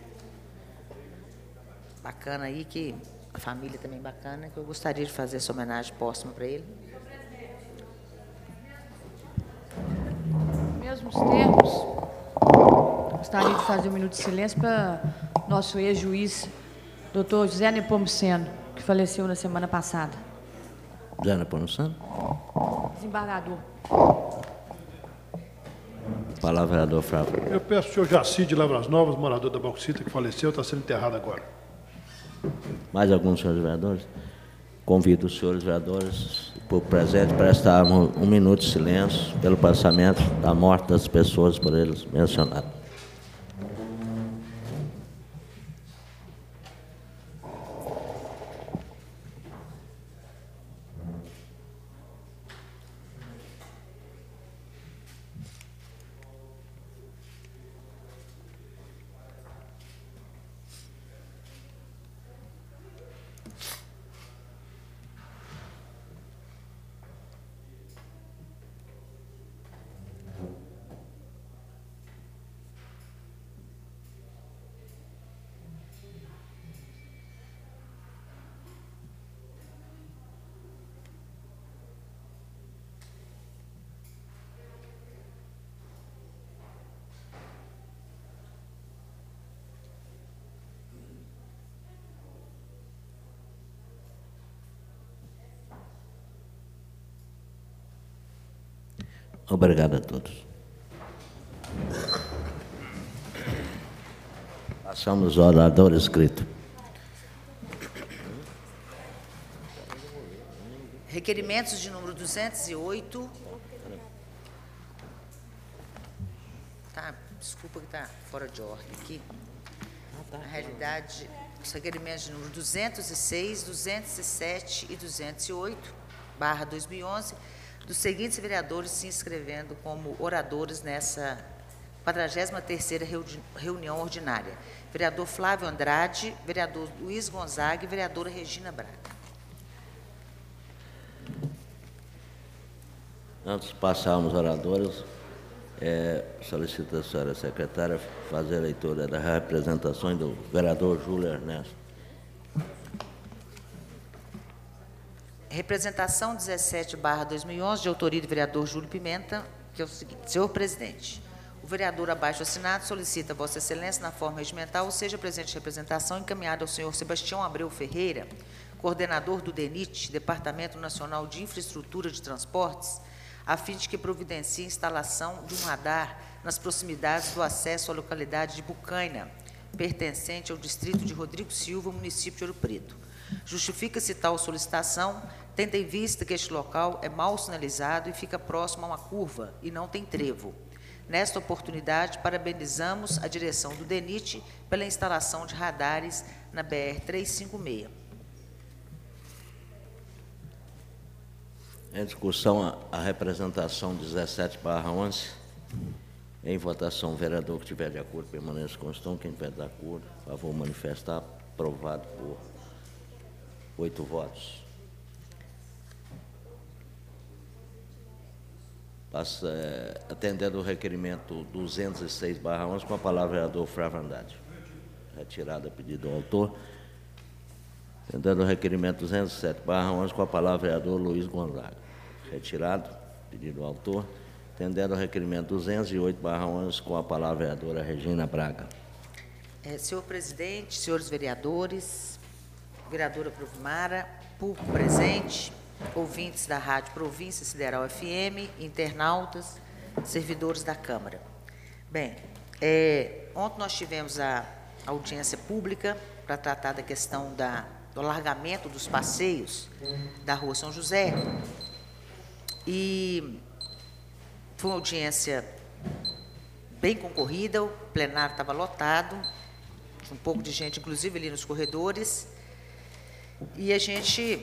bacana aí, que a família também bacana, que eu gostaria de fazer essa homenagem póstuma para ele. Mesmos termos, gostaria de fazer um minuto de silêncio para nosso ex-juiz, doutor José Nepomuceno, que faleceu na semana passada. Jana Ponussano. Desembargador. Palavra, vereador Flávio. Eu peço ao senhor Jaci de Lavras Novas, morador da Bauxita, que faleceu, está sendo enterrado agora. Mais alguns senhores vereadores? Convido os senhores vereadores, por presente, para prestar um minuto de silêncio pelo passamento da morte das pessoas por eles mencionadas. Obrigado a todos. Passamos ao orador escrito. Requerimentos de número 208. Tá, desculpa que está fora de ordem aqui. Na realidade, os requerimentos de número 206, 207 e 208/2011, dos seguintes vereadores se inscrevendo como oradores nessa 43ª reunião ordinária. Vereador Flávio Andrade, vereador Luiz Gonzaga e vereadora Regina Braga. Antes de passarmos aos oradores, solicito a senhora secretária fazer a leitura das representações do vereador Júlio Ernesto. Representação 17/2011, de autoria do vereador Júlio Pimenta, que é o seguinte: senhor presidente, o vereador abaixo assinado solicita a Vossa Excelência, na forma regimental, ou seja, presente representação encaminhada ao senhor Sebastião Abreu Ferreira, coordenador do DENIT, Departamento Nacional de Infraestrutura de Transportes, a fim de que providencie a instalação de um radar nas proximidades do acesso à localidade de Bucaina, pertencente ao distrito de Rodrigo Silva, município de Ouro Preto. Justifica-se tal solicitação, tendo em vista que este local é mal sinalizado e fica próximo a uma curva e não tem trevo. Nesta oportunidade, parabenizamos a direção do DENIT pela instalação de radares na BR-356. Em discussão, a representação 17/11. Em votação, o vereador que estiver de acordo permaneça com o questão. Quem estiver de acordo, por favor, manifestar. Aprovado por 8 votos. Atendendo o requerimento 206/11, com a palavra o vereador Flávio Andrade. Retirada a pedido do autor. Atendendo o requerimento 207/11, com a palavra o vereador Luiz Gonzaga. Retirado, pedido do autor. Atendendo o requerimento 208/11, com a palavra a vereadora Regina Braga. Senhor presidente, senhores vereadores, vereadora Provimara, público presente, ouvintes da Rádio Província Sideral FM, internautas, servidores da Câmara. Bem, ontem nós tivemos a audiência pública para tratar da questão do alargamento dos passeios da Rua São José. E foi uma audiência bem concorrida, o plenário estava lotado, um pouco de gente, inclusive, ali nos corredores. E a gente,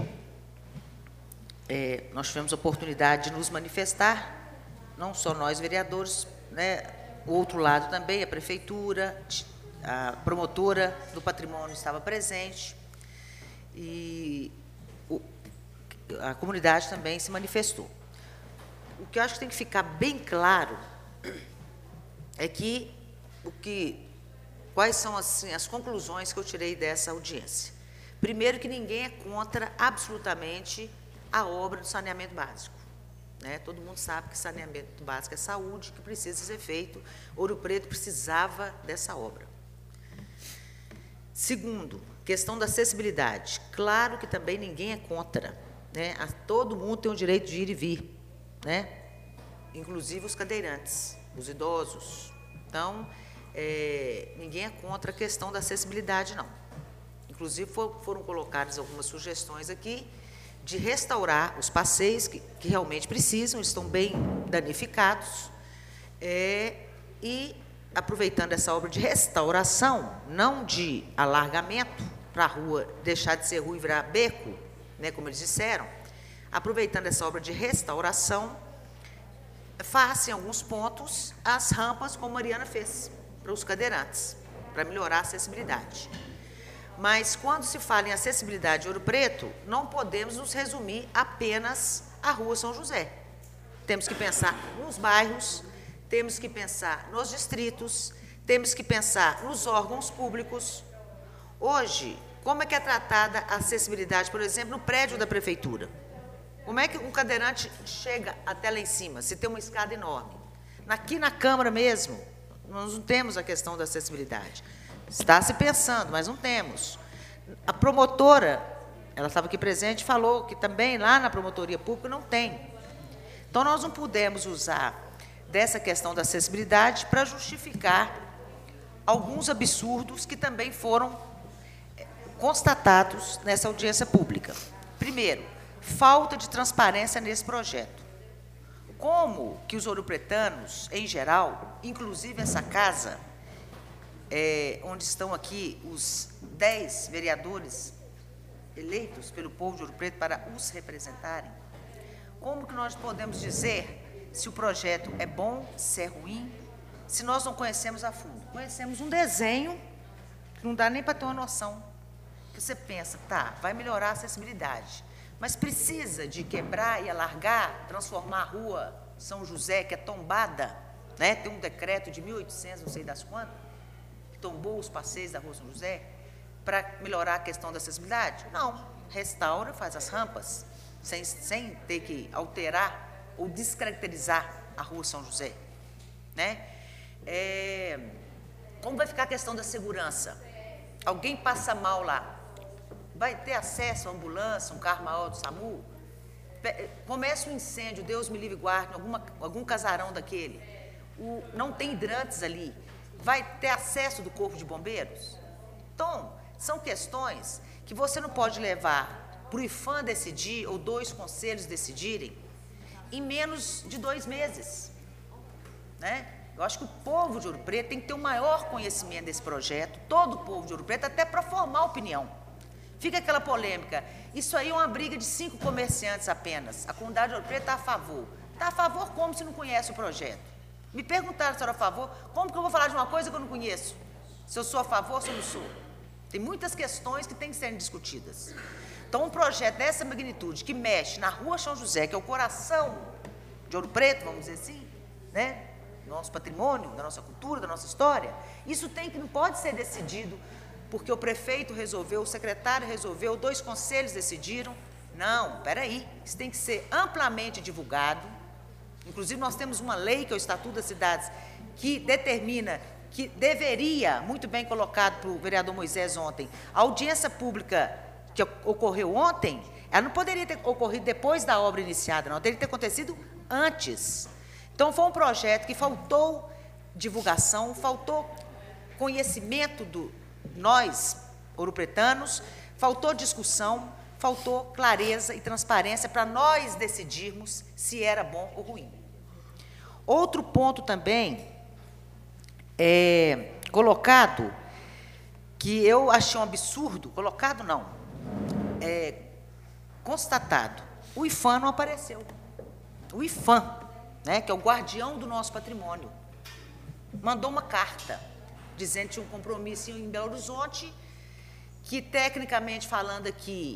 nós tivemos a oportunidade de nos manifestar, não só nós, vereadores, né, o outro lado também, a prefeitura, a promotora do patrimônio estava presente, e a comunidade também se manifestou. O que eu acho que tem que ficar bem claro é que quais são assim, as conclusões que eu tirei dessa audiência. Primeiro, que ninguém é contra absolutamente a obra do saneamento básico, né? Todo mundo sabe que saneamento básico é saúde, que precisa ser feito. Ouro Preto precisava dessa obra. Segundo, questão da acessibilidade. Claro que também ninguém é contra, né? Todo mundo tem o direito de ir e vir, né? Inclusive os cadeirantes, os idosos. Então, ninguém é contra a questão da acessibilidade, não. Inclusive, foram colocadas algumas sugestões aqui de restaurar os passeios que realmente precisam, estão bem danificados, e, aproveitando essa obra de restauração, não de alargamento, para a rua deixar de ser rua e virar beco, né, como eles disseram, aproveitando essa obra de restauração, faça em alguns pontos as rampas, como a Mariana fez, para os cadeirantes, para melhorar a acessibilidade. Mas, quando se fala em acessibilidade de Ouro Preto, não podemos nos resumir apenas à Rua São José. Temos que pensar nos bairros, temos que pensar nos distritos, temos que pensar nos órgãos públicos. Hoje, como é que é tratada a acessibilidade, por exemplo, no prédio da prefeitura? Como é que um cadeirante chega até lá em cima, se tem uma escada enorme? Aqui na Câmara mesmo, nós não temos a questão da acessibilidade. Está se pensando, mas não temos. A promotora, ela estava aqui presente, falou que também lá na promotoria pública não tem. Então, nós não pudemos usar dessa questão da acessibilidade para justificar alguns absurdos que também foram constatados nessa audiência pública. Primeiro, falta de transparência nesse projeto. Como que os ouropretanos, em geral, inclusive essa casa, onde estão aqui os 10 vereadores eleitos pelo povo de Ouro Preto para os representarem, como que nós podemos dizer se o projeto é bom, se é ruim, se nós não conhecemos a fundo? Conhecemos um desenho que não dá nem para ter uma noção. Que você pensa, tá, vai melhorar a acessibilidade, mas precisa de quebrar e alargar, transformar a Rua São José, que é tombada, né? Tem um decreto de 1800, não sei das quantas, que tombou os passeios da Rua São José, para melhorar a questão da acessibilidade? Não, restaura, faz as rampas, sem ter que alterar ou descaracterizar a Rua São José, né? Como vai ficar a questão da segurança? Alguém passa mal lá, vai ter acesso a ambulância, um carro maior do SAMU? Começa um incêndio, Deus me livre e guarde, algum casarão daquele, não tem hidrantes ali, vai ter acesso do Corpo de Bombeiros? Então, são questões que você não pode levar para o IFAM decidir, ou 2 conselhos decidirem, em menos de 2 meses. Né? Eu acho que o povo de Ouro Preto tem que ter o maior conhecimento desse projeto, todo o povo de Ouro Preto, até para formar opinião. Fica aquela polêmica, isso aí é uma briga de 5 comerciantes apenas, a comunidade de Ouro Preto está a favor. Está a favor como se não conhece o projeto? Me perguntaram se era a favor, como que eu vou falar de uma coisa que eu não conheço? Se eu sou a favor, se eu não sou? Tem muitas questões que têm que ser discutidas. Então, um projeto dessa magnitude, que mexe na Rua São José, que é o coração de Ouro Preto, vamos dizer assim, né? Do nosso patrimônio, da nossa cultura, da nossa história, isso não pode ser decidido porque o prefeito resolveu, o secretário resolveu, 2 conselhos decidiram. Não, espera aí, isso tem que ser amplamente divulgado. Inclusive, nós temos uma lei, que é o Estatuto das Cidades, que determina que deveria, muito bem colocado pelo vereador Moisés ontem, a audiência pública que ocorreu ontem, ela não poderia ter ocorrido depois da obra iniciada, não, teria que ter acontecido antes. Então, foi um projeto que faltou divulgação, faltou conhecimento nós, ouropretanos, faltou discussão, faltou clareza e transparência para nós decidirmos se era bom ou ruim. Outro ponto também colocado, que eu achei um absurdo, colocado não, constatado, o IPHAN não apareceu. O IPHAN, né, que é o guardião do nosso patrimônio, mandou uma carta dizendo que tinha um compromisso em Belo Horizonte, que, tecnicamente falando aqui,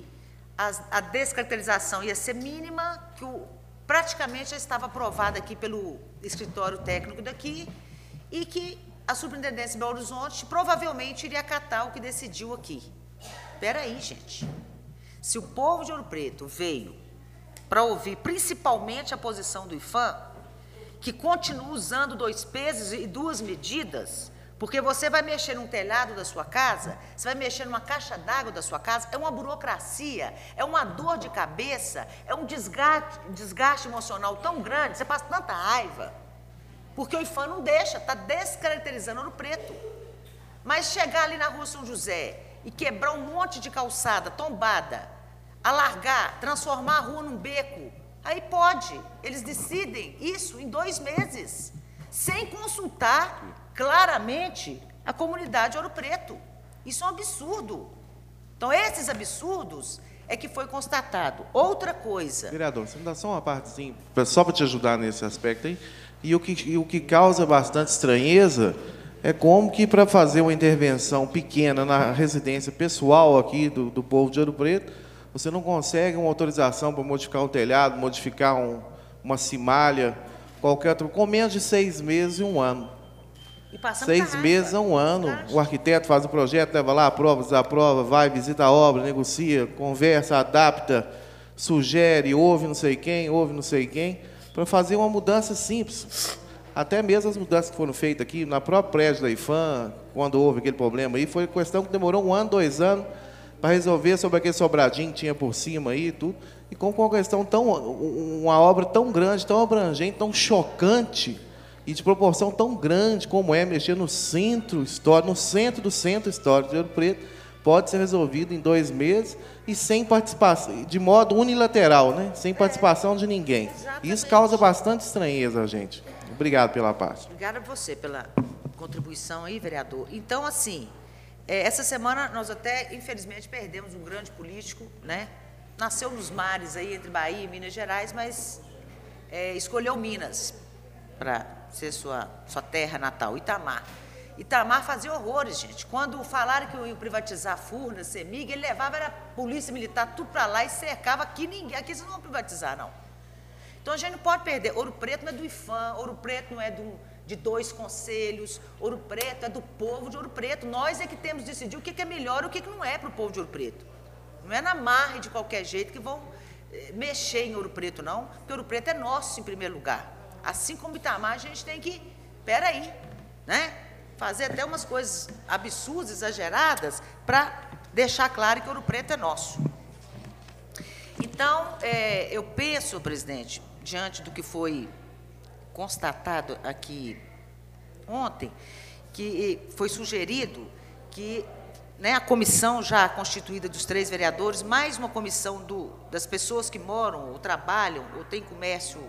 a descaracterização ia ser mínima, que praticamente já estava aprovada aqui pelo escritório técnico daqui, e que a Superintendência de Belo Horizonte provavelmente iria acatar o que decidiu aqui. Espera aí, gente. Se o povo de Ouro Preto veio para ouvir principalmente a posição do IPHAN, que continua usando 2 pesos e 2 medidas, porque você vai mexer num telhado da sua casa, você vai mexer numa caixa d'água da sua casa, é uma burocracia, é uma dor de cabeça, é um desgaste emocional tão grande, você passa tanta raiva, porque o IPHAN não deixa, está descaracterizando Ouro Preto. Mas chegar ali na Rua São José e quebrar um monte de calçada tombada, alargar, transformar a rua num beco, aí pode, eles decidem isso em 2 meses, sem consultar claramente a comunidade de Ouro Preto. Isso é um absurdo. Então, esses absurdos é que foi constatado. Outra coisa... Vereador, você me dá só uma partezinha, só para te ajudar nesse aspecto aí, e o que causa bastante estranheza é como que, para fazer uma intervenção pequena na residência pessoal aqui do povo de Ouro Preto, você não consegue uma autorização para modificar o telhado, modificar uma cimalha, qualquer outro, com menos de 6 meses e 1 ano. E 6 meses a 1 ano, o arquiteto faz o projeto, leva lá, aprova, desaprova, vai, visita a obra, negocia, conversa, adapta, sugere, ouve não sei quem, para fazer uma mudança simples. Até mesmo as mudanças que foram feitas aqui, na própria prédio da IPHAN, quando houve aquele problema aí, foi questão que demorou 1 ano, 2 anos, para resolver sobre aquele sobradinho que tinha por cima aí e tudo. E com uma questão uma obra tão grande, tão abrangente, tão chocante, e de proporção tão grande como é mexer no centro histórico, no centro do centro histórico de Ouro Preto, pode ser resolvido em 2 meses e sem participação, de modo unilateral, né? Sem participação de ninguém. Exatamente. Isso causa bastante estranheza, gente. Obrigado pela parte. Obrigada a você pela contribuição aí, vereador. Então, assim, essa semana nós até, infelizmente, perdemos um grande político, né? Nasceu nos mares aí, entre Bahia e Minas Gerais, mas escolheu Minas para ser sua terra natal, Itamar. Itamar fazia horrores, gente. Quando falaram que iam privatizar Furnas, CEMIG, ele levava a polícia militar tudo para lá e cercava. Aqui vocês não vão privatizar, não. Então, a gente não pode perder. Ouro Preto não é do IPHAN, Ouro Preto não é de 2 conselhos, Ouro Preto é do povo de Ouro Preto. Nós é que temos de decidir o que é melhor e o que não é para o povo de Ouro Preto. Não é na marra de qualquer jeito que vão mexer em Ouro Preto, não, porque Ouro Preto é nosso, em primeiro lugar. Assim como Itamar, a gente tem que, peraí, né, fazer até umas coisas absurdas, exageradas, para deixar claro que Ouro Preto é nosso. Então, eu penso, presidente, diante do que foi constatado aqui ontem, que foi sugerido que, né, a comissão já constituída dos 3 vereadores, mais uma comissão das pessoas que moram ou trabalham ou têm comércio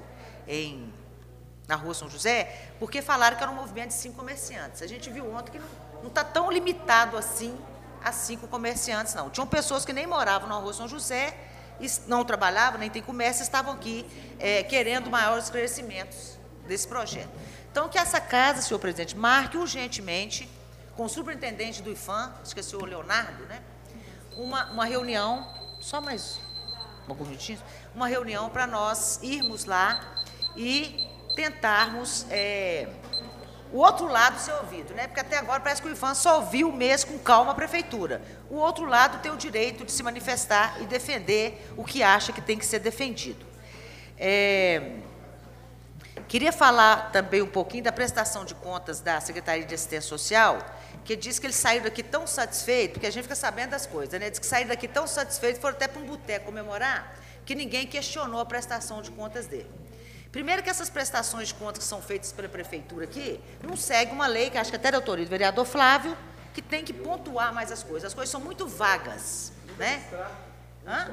na Rua São José, porque falaram que era um movimento de 5 comerciantes. A gente viu ontem que não está tão limitado assim a 5 comerciantes, não. Tinham pessoas que nem moravam na Rua São José, não trabalhavam, nem têm comércio, estavam aqui querendo maiores esclarecimentos desse projeto. Então, que essa casa, senhor presidente, marque urgentemente, com o superintendente do IPHAN, acho que é o senhor Leonardo, né, uma reunião, só mais alguns minutinhos, uma reunião para nós irmos lá e tentarmos o outro lado ser ouvido, né? Porque até agora parece que o IPHAN só ouviu mesmo com calma a prefeitura. O outro lado tem o direito de se manifestar e defender o que acha que tem que ser defendido. Queria falar também um pouquinho da prestação de contas da Secretaria de Assistência Social, que diz que eles saíram daqui tão satisfeitos, porque a gente fica sabendo das coisas, né? Diz que saíram daqui tão satisfeitos, foram até para um boteco comemorar, que ninguém questionou a prestação de contas dele. Primeiro que essas prestações de contas que são feitas pela prefeitura aqui, não segue uma lei, que acho que até da autoria do vereador Flávio, que tem que pontuar mais as coisas são muito vagas, né? Hã?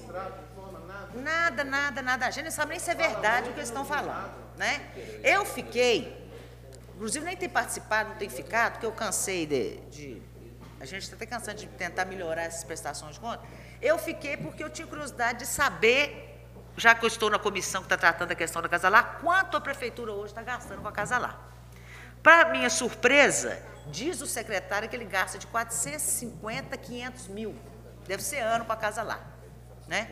Nada. A gente não sabe nem se é verdade o que eles estão falando, né? Eu fiquei, inclusive nem tenho participado, não tenho ficado, porque eu cansei a gente está até cansando de tentar melhorar essas prestações de contas. Eu fiquei porque eu tinha curiosidade de saber, já que eu estou na comissão que está tratando da questão da Casa Lar, quanto a prefeitura hoje está gastando com a Casa Lar. Para minha surpresa, diz o secretário que ele gasta de 450 a 500 mil. Deve ser ano para a Casa Lar, né?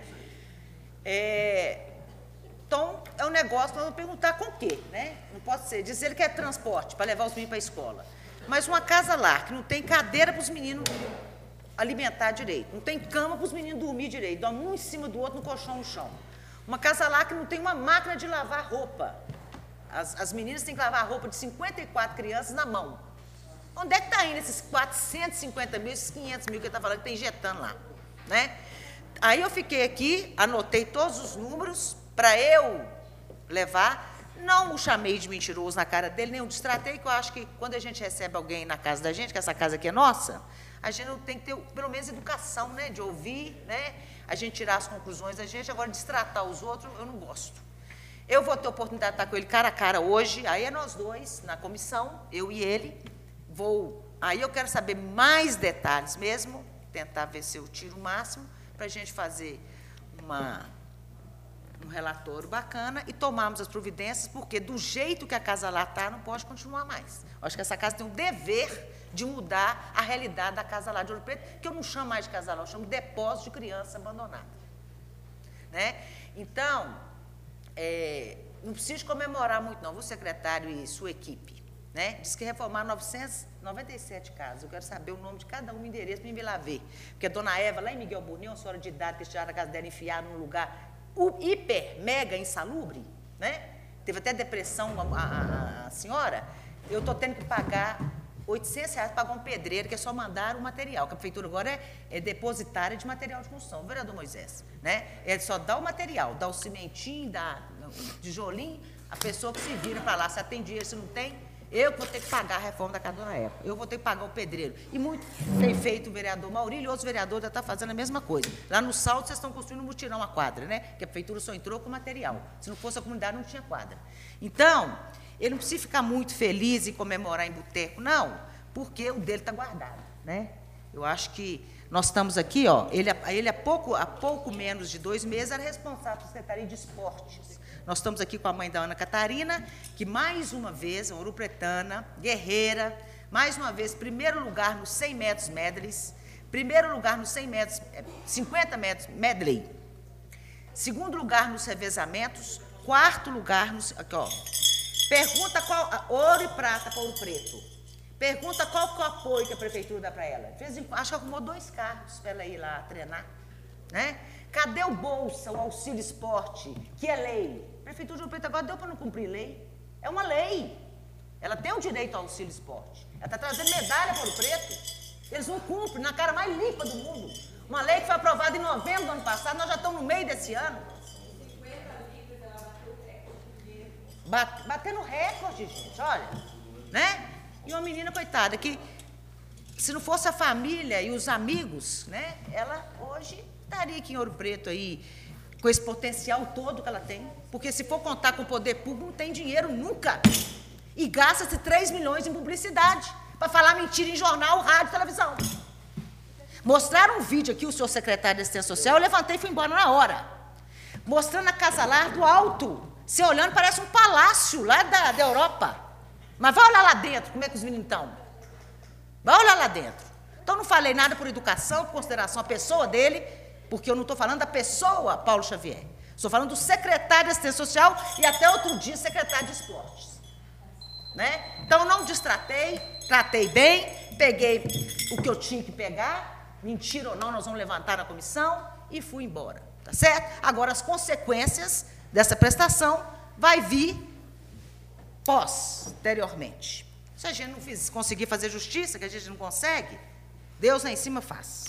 Então, é um negócio, nós vamos perguntar com o quê, né? Não pode ser, dizer ele que é transporte para levar os meninos para a escola. Mas uma Casa Lar que não tem cadeira para os meninos alimentar direito, não tem cama para os meninos dormir direito, dorme um em cima do outro no colchão no chão. Uma Casa Lar que não tem uma máquina de lavar roupa. As meninas têm que lavar a roupa de 54 crianças na mão. Onde é que está indo esses 450 mil, esses 500 mil que ele está falando que está injetando lá, né? Aí eu fiquei aqui, anotei todos os números para eu levar. Não o chamei de mentiroso na cara dele, nem o destratei, que eu acho que quando a gente recebe alguém na casa da gente, que essa casa aqui é nossa, a gente tem que ter, pelo menos, educação, né, de ouvir, né, a gente tirar as conclusões da gente. Agora, destratar os outros, eu não gosto. Eu vou ter a oportunidade de estar com ele cara a cara hoje, aí é nós dois, na comissão, eu e ele, aí eu quero saber mais detalhes mesmo, tentar ver se eu tiro o máximo, para a gente fazer um relatório bacana e tomarmos as providências, porque do jeito que a Casa Lar está, não pode continuar mais. Eu acho que essa casa tem um dever de mudar a realidade da Casa Lar de Ouro Preto, que eu não chamo mais de Casa Lar, eu chamo de depósito de criança abandonada, né? Então, não precisa comemorar muito, não, o secretário e sua equipe, né? Diz que reformaram 997 casas. Eu quero saber o nome de cada um, o endereço, para mim ir lá ver. Porque a dona Eva, lá em Miguel Burnier, uma senhora de idade, que tiraram a casa dela e enfiaram num lugar hiper, mega insalubre, né? Teve até depressão a senhora. Eu estou tendo que pagar R$800 para pagar um pedreiro, que é só mandar o material, que a prefeitura agora é depositária de material de construção, vereador Moisés, né? Ele só dá o material, dá o cimentinho, dá o tijolinho, a pessoa que se vira para lá, se atende dinheiro, se não tem, eu vou ter que pagar a reforma da casa da dona Eva, eu vou ter que pagar o pedreiro. E muito tem feito o vereador Maurílio e outros vereadores já estão fazendo a mesma coisa. Lá no Salto, vocês estão construindo um mutirão, a quadra, né? Que a prefeitura só entrou com material. Se não fosse a comunidade, não tinha quadra. Então, ele não precisa ficar muito feliz e comemorar em boteco, não, porque o dele está guardado, né? Eu acho que nós estamos aqui, ó, ele há pouco menos de 2 meses era responsável pela Secretaria de Esportes. Nós estamos aqui com a mãe da Ana Catarina, que mais uma vez, uma ouropretana, guerreira, mais uma vez, primeiro lugar nos 100 metros medleys, primeiro lugar nos 100 metros, 50 metros medley, segundo lugar nos revezamentos, quarto lugar nos... Aqui, ó, pergunta qual... Ouro e prata para Ouro Preto. Pergunta qual que é o apoio que a prefeitura dá para ela. Acho que arrumou 2 carros para ela ir lá treinar, né? Cadê o Bolsa, o Auxílio Esporte, que é lei? A prefeitura de Ouro Preto agora deu para não cumprir lei. É uma lei. Ela tem o direito ao Auxílio Esporte. Ela está trazendo medalha para Ouro Preto. Eles não cumprem, na cara mais limpa do mundo. Uma lei que foi aprovada em novembro do ano passado, nós já estamos no meio desse ano. 50 litros, ela bateu o recorde. Batendo recorde, gente, olha. Né? E uma menina, coitada, que se não fosse a família e os amigos, né, ela hoje estaria aqui em Ouro Preto aí, com esse potencial todo que ela tem. Porque se for contar com o poder público, não tem dinheiro nunca. E gasta-se 3 milhões em publicidade, para falar mentira em jornal, rádio, televisão. Mostraram um vídeo aqui, o senhor secretário de Assistência Social, eu levantei e fui embora na hora. Mostrando a Casa Lar do alto. Você olhando, parece um palácio lá da Europa. Mas vai olhar lá dentro, como é que os meninos estão. Vai olhar lá dentro. Então, não falei nada por educação, por consideração à pessoa dele, porque eu não estou falando da pessoa Paulo Xavier. Estou falando do secretário de Assistência Social e até outro dia secretário de Esportes. Né? Então, não destratei, tratei bem, peguei o que eu tinha que pegar, mentira ou não, nós vamos levantar na comissão e fui embora. Tá certo? Agora, as consequências dessa prestação vai vir posteriormente. Se a gente não conseguir fazer justiça, que a gente não consegue, Deus lá em cima faz.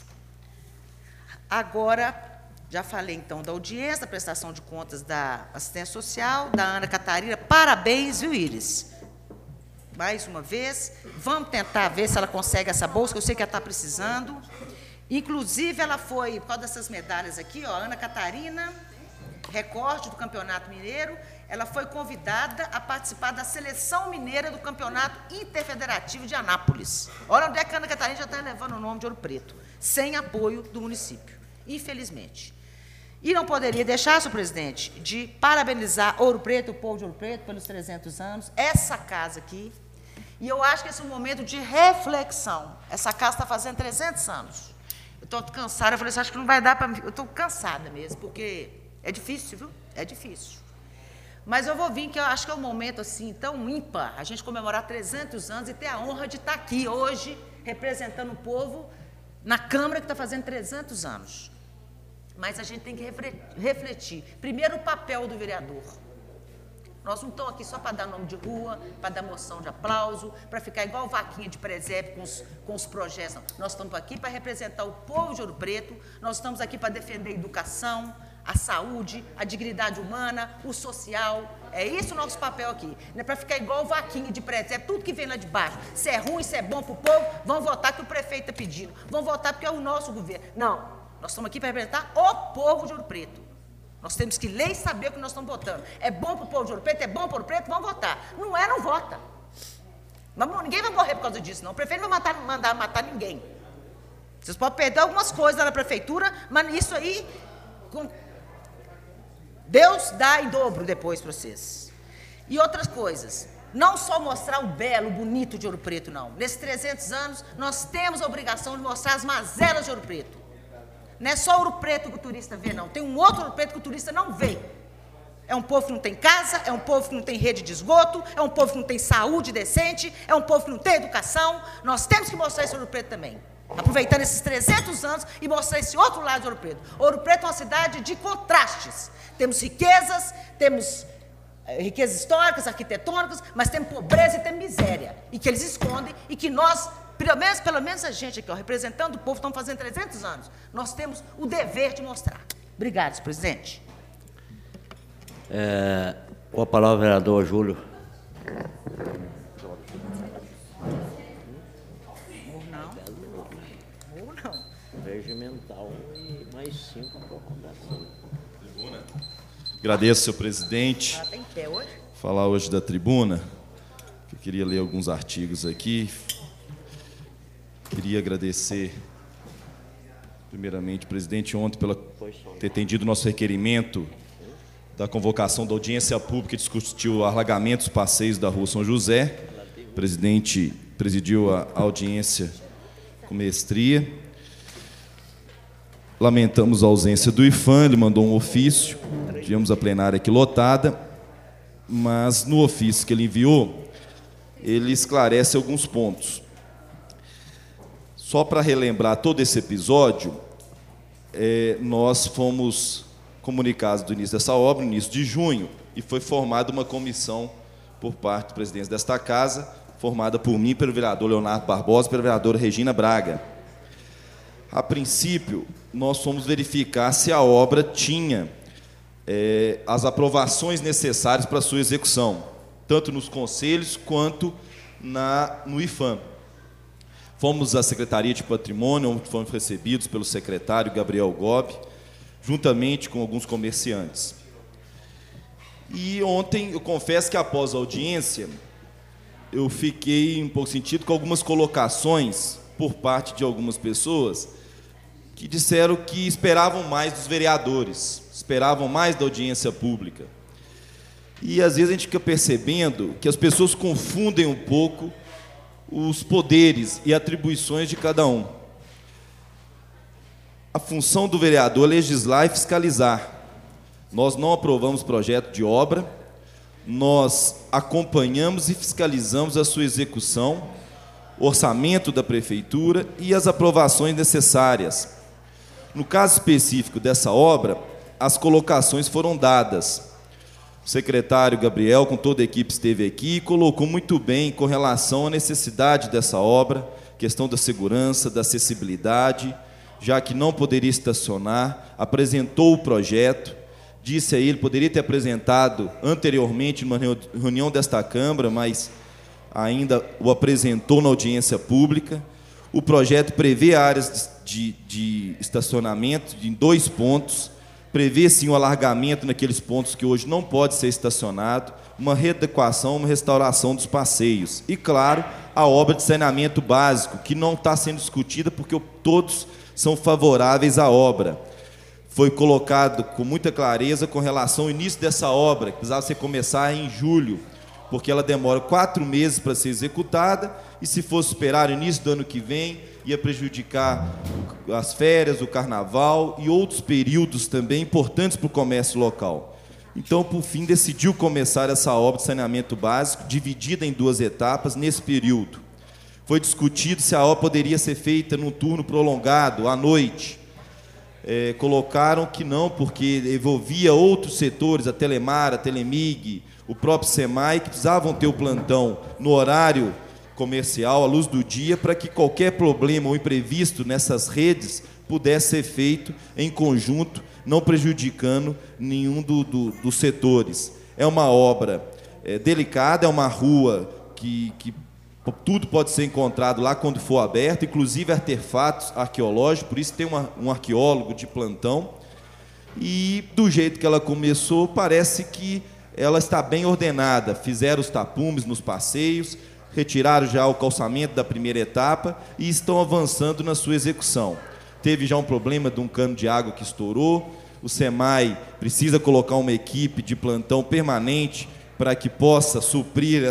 Agora, já falei então da audiência, da prestação de contas da assistência social, da Ana Catarina. Parabéns, viu, Iris? mais uma vez. Vamos tentar ver se ela consegue essa bolsa, que eu sei que ela está precisando. Inclusive, ela foi, por causa dessas medalhas aqui, ó, Ana Catarina, recorde do Campeonato Mineiro, ela foi convidada a participar da Seleção Mineira do Campeonato Interfederativo de Anápolis. Olha onde é que a Ana Catarina já está levando o nome de Ouro Preto, sem apoio do município, infelizmente. E não poderia deixar, senhor presidente, de parabenizar Ouro Preto, o povo de Ouro Preto, pelos 300 anos, essa casa aqui. E eu acho que esse é um momento de reflexão. Essa casa está fazendo 300 anos. Eu estou cansada, eu falei assim, acho que não vai dar para... Eu estou cansada mesmo, porque é difícil, viu? É difícil. Mas eu vou vir, que eu acho que é um momento assim tão ímpar, a gente comemorar 300 anos e ter a honra de estar aqui hoje, representando o povo, na Câmara que está fazendo 300 anos. Mas a gente tem que refletir. Primeiro, o papel do vereador. Nós não estamos aqui só para dar nome de rua, para dar moção de aplauso, para ficar igual vaquinha de presépio com os projetos. Não. Nós estamos aqui para representar o povo de Ouro Preto, nós estamos aqui para defender a educação, a saúde, a dignidade humana, o social. É isso o nosso papel aqui. Não é para ficar igual vaquinha de presépio, tudo que vem lá de baixo. Se é ruim, se é bom para o povo, vão votar que o prefeito está pedindo. Vão votar porque é o nosso governo. Não, nós estamos aqui para representar o povo de Ouro Preto. Nós temos que ler e saber o que nós estamos votando. É bom para o povo de Ouro Preto, é bom para Ouro Preto, vamos votar. Não é, não vota. Ninguém vai morrer por causa disso, não. O prefeito não vai mandar matar ninguém. Vocês podem perder algumas coisas lá na prefeitura, mas isso aí, Deus dá em dobro depois para vocês. E outras coisas. Não só mostrar o belo, o bonito de Ouro Preto, não. Nesses 300 anos, nós temos a obrigação de mostrar as mazelas de Ouro Preto. Não é só Ouro Preto que o turista vê, não. Tem um outro Ouro Preto que o turista não vê. É um povo que não tem casa, é um povo que não tem rede de esgoto, é um povo que não tem saúde decente, é um povo que não tem educação. Nós temos que mostrar esse Ouro Preto também. Aproveitando esses 300 anos e mostrar esse outro lado de Ouro Preto. Ouro Preto é uma cidade de contrastes. Temos riquezas, temos riquezas históricas, arquitetônicas, mas temos pobreza e temos miséria. E que eles escondem e que nós... Pelo menos a gente aqui, ó, representando o povo, estamos fazendo 300 anos. Nós temos o dever de mostrar. Obrigado, senhor presidente. Com a palavra, vereador Júlio. Ou não. Regimental e mais 5 para a fundação. Agradeço, senhor presidente. Ela está em pé hoje? Falar hoje da tribuna. Eu queria ler alguns artigos aqui. Queria agradecer, primeiramente, presidente, ontem, por ter atendido o nosso requerimento da convocação da audiência pública que discutiu alargamentos dos passeios da Rua São José. O presidente presidiu a audiência com mestria. Lamentamos a ausência do IFAM, ele mandou um ofício, tivemos a plenária aqui lotada, mas no ofício que ele enviou, ele esclarece alguns pontos. Só para relembrar todo esse episódio, nós fomos comunicados do início dessa obra, no início de junho, e foi formada uma comissão por parte do presidente desta casa, formada por mim, pelo vereador Leonardo Barbosa e pela vereadora Regina Braga. A princípio, nós fomos verificar se a obra tinha as aprovações necessárias para a sua execução, tanto nos conselhos quanto no IFAM. Fomos à Secretaria de Patrimônio, onde fomos recebidos pelo secretário Gabriel Gobi, juntamente com alguns comerciantes. E ontem, eu confesso que após a audiência, eu fiquei um pouco sentido com algumas colocações por parte de algumas pessoas que disseram que esperavam mais dos vereadores, esperavam mais da audiência pública. E às vezes a gente fica percebendo que as pessoas confundem um pouco os poderes e atribuições de cada um. A função do vereador é legislar e fiscalizar. Nós não aprovamos projeto de obra, nós acompanhamos e fiscalizamos a sua execução, orçamento da prefeitura e as aprovações necessárias. No caso específico dessa obra, as colocações foram dadas. O secretário Gabriel, com toda a equipe, esteve aqui e colocou muito bem com relação à necessidade dessa obra, questão da segurança, da acessibilidade, já que não poderia estacionar, apresentou o projeto, disse a ele, poderia ter apresentado anteriormente numa reunião desta Câmara, mas ainda o apresentou na audiência pública. O projeto prevê áreas de estacionamento em 2 pontos, prevê sim o alargamento naqueles pontos que hoje não pode ser estacionado, uma readequação, uma restauração dos passeios. E, claro, a obra de saneamento básico, que não está sendo discutida porque todos são favoráveis à obra. Foi colocado com muita clareza com relação ao início dessa obra, que precisava ser começar em julho, porque ela demora 4 meses para ser executada, e se fosse esperar o início do ano que vem, ia prejudicar as férias, o carnaval e outros períodos também importantes para o comércio local. Então, por fim, decidiu começar essa obra de saneamento básico, dividida em 2 etapas, nesse período. Foi discutido se a obra poderia ser feita num turno prolongado, à noite. Colocaram que não, porque envolvia outros setores, a Telemar, a Telemig, o próprio SEMAI, que precisavam ter o plantão no horário comercial, à luz do dia, para que qualquer problema ou imprevisto nessas redes pudesse ser feito em conjunto, não prejudicando nenhum dos setores. É uma obra delicada, é uma rua que tudo pode ser encontrado lá quando for aberto, inclusive artefatos arqueológicos, por isso tem um arqueólogo de plantão. E do jeito que ela começou, parece que ela está bem ordenada. Fizeram os tapumes nos passeios, retiraram já o calçamento da primeira etapa e estão avançando na sua execução. Teve já um problema de um cano de água que estourou, o SEMAI precisa colocar uma equipe de plantão permanente para que possa suprir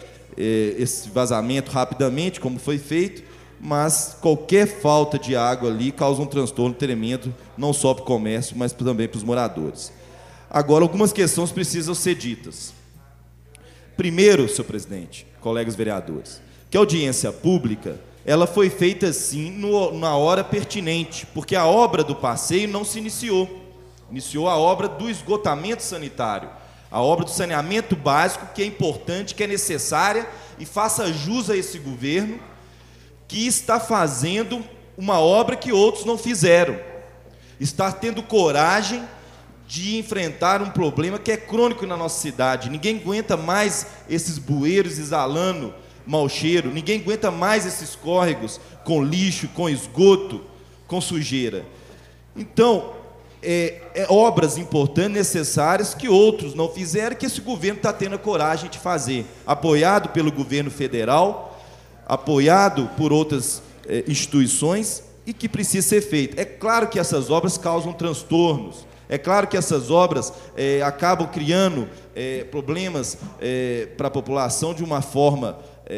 esse vazamento rapidamente, como foi feito, mas qualquer falta de água ali causa um transtorno tremendo, não só para o comércio, mas também para os moradores. Agora, algumas questões precisam ser ditas. Primeiro, senhor presidente, colegas vereadores, que a audiência pública ela foi feita, sim, na hora pertinente, porque a obra do passeio não se iniciou. Iniciou a obra do esgotamento sanitário, a obra do saneamento básico, que é importante, que é necessária, e faça jus a esse governo, que está fazendo uma obra que outros não fizeram. Está tendo coragem de enfrentar um problema que é crônico na nossa cidade. Ninguém aguenta mais esses bueiros exalando mau cheiro, ninguém aguenta mais esses córregos com lixo, com esgoto, com sujeira. Então, obras importantes, necessárias, que outros não fizeram, que esse governo está tendo a coragem de fazer, apoiado pelo governo federal, apoiado por outras instituições, e que precisa ser feito. É claro que essas obras causam transtornos, é claro que essas obras acabam criando problemas para a população de uma forma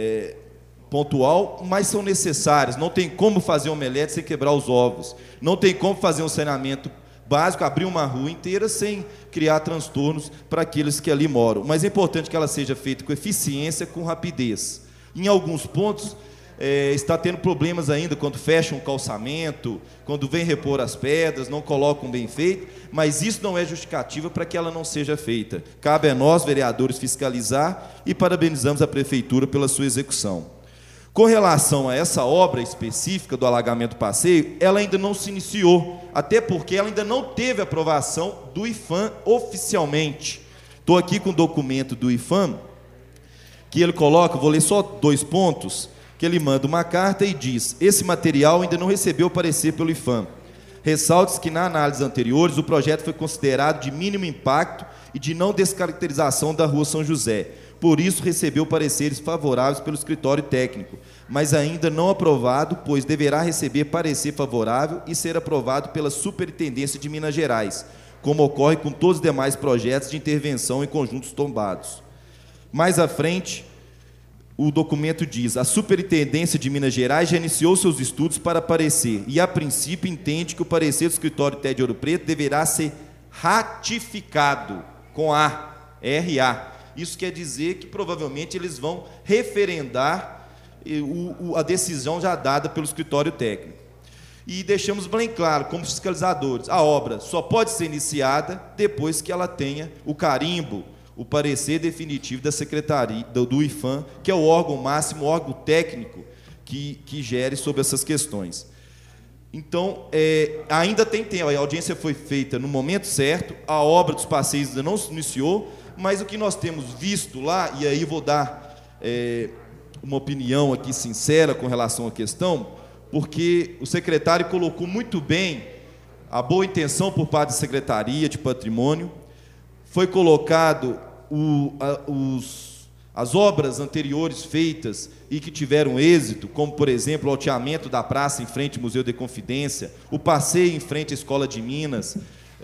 pontual, mas são necessárias. Não tem como fazer um omelete sem quebrar os ovos, não tem como fazer um saneamento básico, abrir uma rua inteira sem criar transtornos para aqueles que ali moram. Mas é importante que ela seja feita com eficiência, com rapidez. Em alguns pontos, está tendo problemas ainda quando fecham o calçamento, quando vem repor as pedras, não colocam bem feito, mas isso não é justificativa para que ela não seja feita. Cabe a nós, vereadores, fiscalizar, e parabenizamos a Prefeitura pela sua execução. Com relação a essa obra específica do alagamento passeio, ela ainda não se iniciou, até porque ela ainda não teve aprovação do IPHAM oficialmente. Estou aqui com o documento do IPHAM, que ele coloca, vou ler só 2 pontos, que ele manda uma carta e diz: esse material ainda não recebeu parecer pelo IPHAM. Ressalte que na análise anteriores o projeto foi considerado de mínimo impacto e de não descaracterização da Rua São José. Por isso recebeu pareceres favoráveis pelo escritório técnico, mas ainda não aprovado, pois deverá receber parecer favorável e ser aprovado pela Superintendência de Minas Gerais, como ocorre com todos os demais projetos de intervenção em conjuntos tombados. Mais à frente, o documento diz: a Superintendência de Minas Gerais já iniciou seus estudos para parecer e, a princípio, entende que o parecer do escritório TED de Ouro Preto deverá ser ratificado, com A, R-A. Isso quer dizer que, provavelmente, eles vão referendar a decisão já dada pelo escritório técnico. E deixamos bem claro, como fiscalizadores, a obra só pode ser iniciada depois que ela tenha o carimbo, o parecer definitivo da Secretaria, do IPHAM, que é o órgão máximo, o órgão técnico que gere sobre essas questões. Então, ainda tem tempo, a audiência foi feita no momento certo, a obra dos passeios ainda não se iniciou, mas o que nós temos visto lá, e aí vou dar uma opinião aqui sincera com relação à questão, porque o secretário colocou muito bem a boa intenção por parte da Secretaria de Patrimônio, foi colocado as obras anteriores feitas e que tiveram êxito, como, por exemplo, o alteamento da praça em frente ao Museu de Confidência, o passeio em frente à Escola de Minas,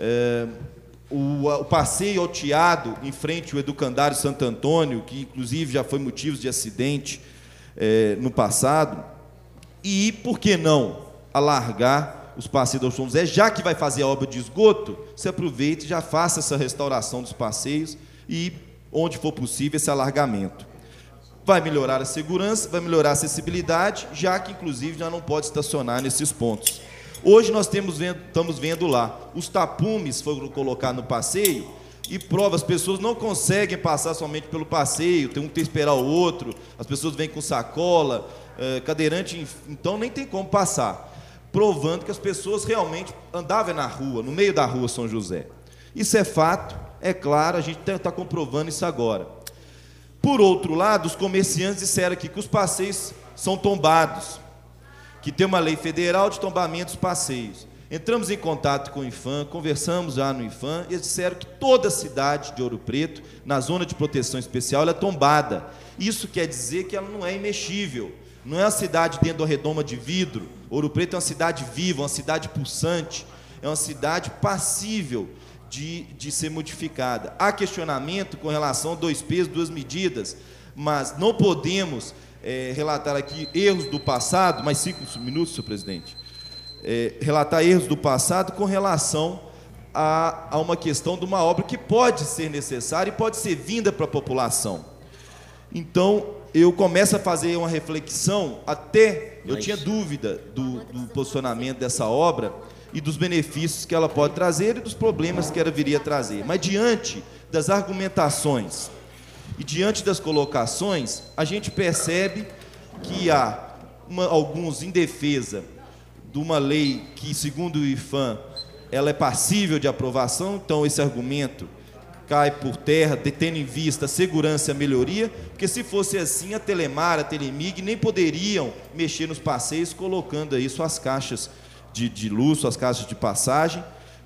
o passeio alteado em frente ao Educandário Santo Antônio, que inclusive já foi motivo de acidente no passado, e, por que não, alargar os passeios do São José, já que vai fazer a obra de esgoto, se aproveite e já faça essa restauração dos passeios e, onde for possível, esse alargamento. Vai melhorar a segurança, vai melhorar a acessibilidade, já que, inclusive, já não pode estacionar nesses pontos. Hoje nós estamos vendo lá, os tapumes foram colocados no passeio e prova, as pessoas não conseguem passar somente pelo passeio, tem um que esperar o outro, as pessoas vêm com sacola, cadeirante, então nem tem como passar, provando que as pessoas realmente andavam na rua, no meio da rua São José. Isso é fato, é claro, a gente está comprovando isso agora. Por outro lado, os comerciantes disseram aqui que os passeios são tombados, que tem uma lei federal de tombamento dos passeios. Entramos em contato com o IFAM, conversamos já no IFAM, e eles disseram que toda a cidade de Ouro Preto, na zona de proteção especial, ela é tombada. Isso quer dizer que ela não é imexível, não é uma cidade dentro da redoma de vidro. Ouro Preto é uma cidade viva, uma cidade pulsante, é uma cidade passível de ser modificada. Há questionamento com relação a 2 pesos, 2 medidas, mas não podemos relatar aqui erros do passado, mais 5 minutos, senhor presidente, relatar erros do passado com relação a uma questão de uma obra que pode ser necessária e pode ser vinda para a população. Então, eu começo a fazer uma reflexão, até eu tinha dúvida do posicionamento dessa obra e dos benefícios que ela pode trazer e dos problemas que ela viria a trazer. Mas diante das argumentações e diante das colocações, a gente percebe que há alguns em defesa de uma lei que, segundo o IFAM, ela é passível de aprovação, então esse argumento cai por terra, tendo em vista a segurança e a melhoria, porque se fosse assim, a Telemar, a Telemig nem poderiam mexer nos passeios, colocando aí suas caixas de luz, suas caixas de passagem,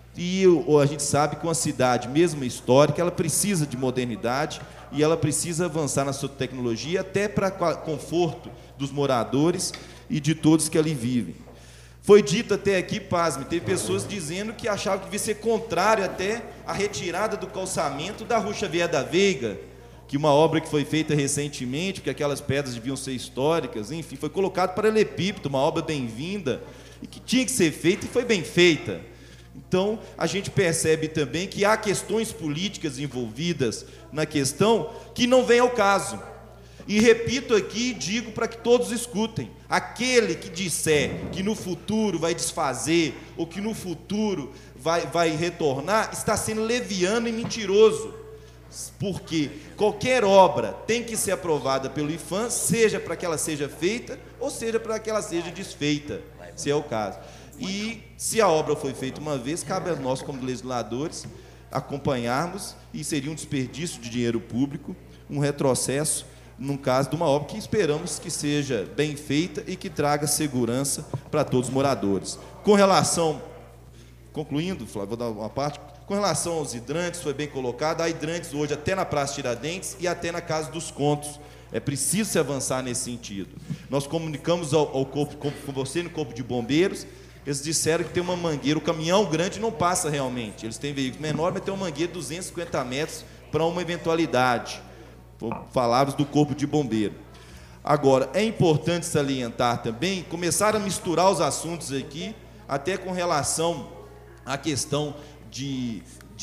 e a gente sabe que uma cidade, mesmo histórica, ela precisa de modernidade e ela precisa avançar na sua tecnologia, até para conforto dos moradores e de todos que ali vivem. Foi dito até aqui, pasme, teve pessoas dizendo que achavam que devia ser contrário até a retirada do calçamento da Rua Xavier da Veiga, que uma obra que foi feita recentemente, porque aquelas pedras deviam ser históricas, enfim, foi colocado paralelepípedo, uma obra bem-vinda, e que tinha que ser feita e foi bem feita. Então, a gente percebe também que há questões políticas envolvidas na questão que não vem ao caso. E repito aqui e digo para que todos escutem, aquele que disser que no futuro vai desfazer ou que no futuro vai retornar, está sendo leviano e mentiroso, porque qualquer obra tem que ser aprovada pelo IFAM, seja para que ela seja feita ou seja para que ela seja desfeita, se é o caso. E se a obra foi feita uma vez, cabe a nós como legisladores acompanharmos, e seria um desperdício de dinheiro público, um retrocesso, num caso de uma obra que esperamos que seja bem feita e que traga segurança para todos os moradores. Com relação, concluindo, Flávio, vou dar uma parte, com relação aos hidrantes, foi bem colocado, há hidrantes hoje até na Praça Tiradentes e até na Casa dos Contos. É preciso se avançar nesse sentido. Nós comunicamos ao corpo, com você no Corpo de Bombeiros, eles disseram que tem uma mangueira, o caminhão grande não passa realmente, eles têm veículos menores, mas tem uma mangueira de 250 metros para uma eventualidade. Palavras do Corpo de Bombeiro. Agora, é importante salientar também, começar a misturar os assuntos aqui, até com relação à questão de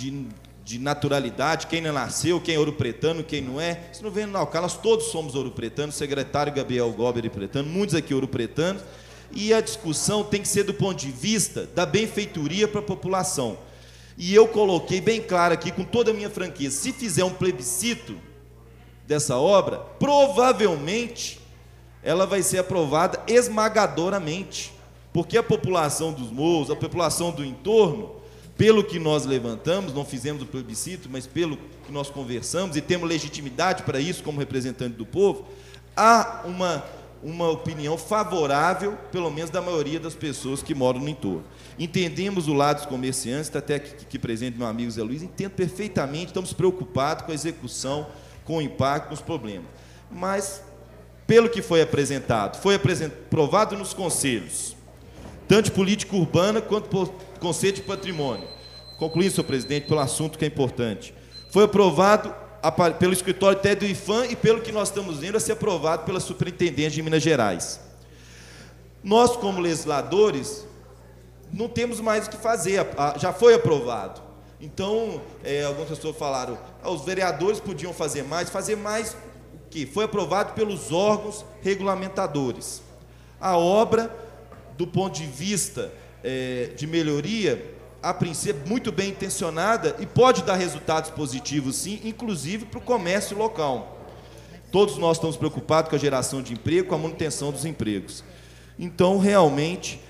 naturalidade, quem não nasceu, quem é ouropretano, quem não é. Isso não vem no alcance, nós todos somos ouropretanos, o secretário Gabriel Gober é pretano, muitos aqui ouropretanos, e a discussão tem que ser do ponto de vista da benfeitoria para a população. E eu coloquei bem claro aqui, com toda a minha franqueza, se fizer um plebiscito dessa obra, provavelmente ela vai ser aprovada esmagadoramente, porque a população dos morros, a população do entorno, pelo que nós levantamos, não fizemos o plebiscito, mas pelo que nós conversamos, e temos legitimidade para isso como representante do povo, há uma opinião favorável, pelo menos da maioria das pessoas que moram no entorno. Entendemos o lado dos comerciantes, está até aqui presente meu amigo Zé Luiz, entendo perfeitamente, estamos preocupados com a execução, com o impacto, com os problemas. Mas, pelo que foi apresentado, aprovado nos conselhos, tanto de política urbana quanto por Conselho de Patrimônio. Concluindo, senhor presidente, pelo assunto que é importante. Foi aprovado pelo escritório até do IFAM e, pelo que nós estamos vendo, a ser aprovado pela Superintendência de Minas Gerais. Nós, como legisladores, não temos mais o que fazer, já foi aprovado. Então, algumas pessoas falaram, os vereadores podiam fazer mais o quê? Foi aprovado pelos órgãos regulamentadores. A obra, do ponto de vista de melhoria, a princípio, muito bem intencionada e pode dar resultados positivos, sim, inclusive para o comércio local. Todos nós estamos preocupados com a geração de emprego, com a manutenção dos empregos. Então, realmente,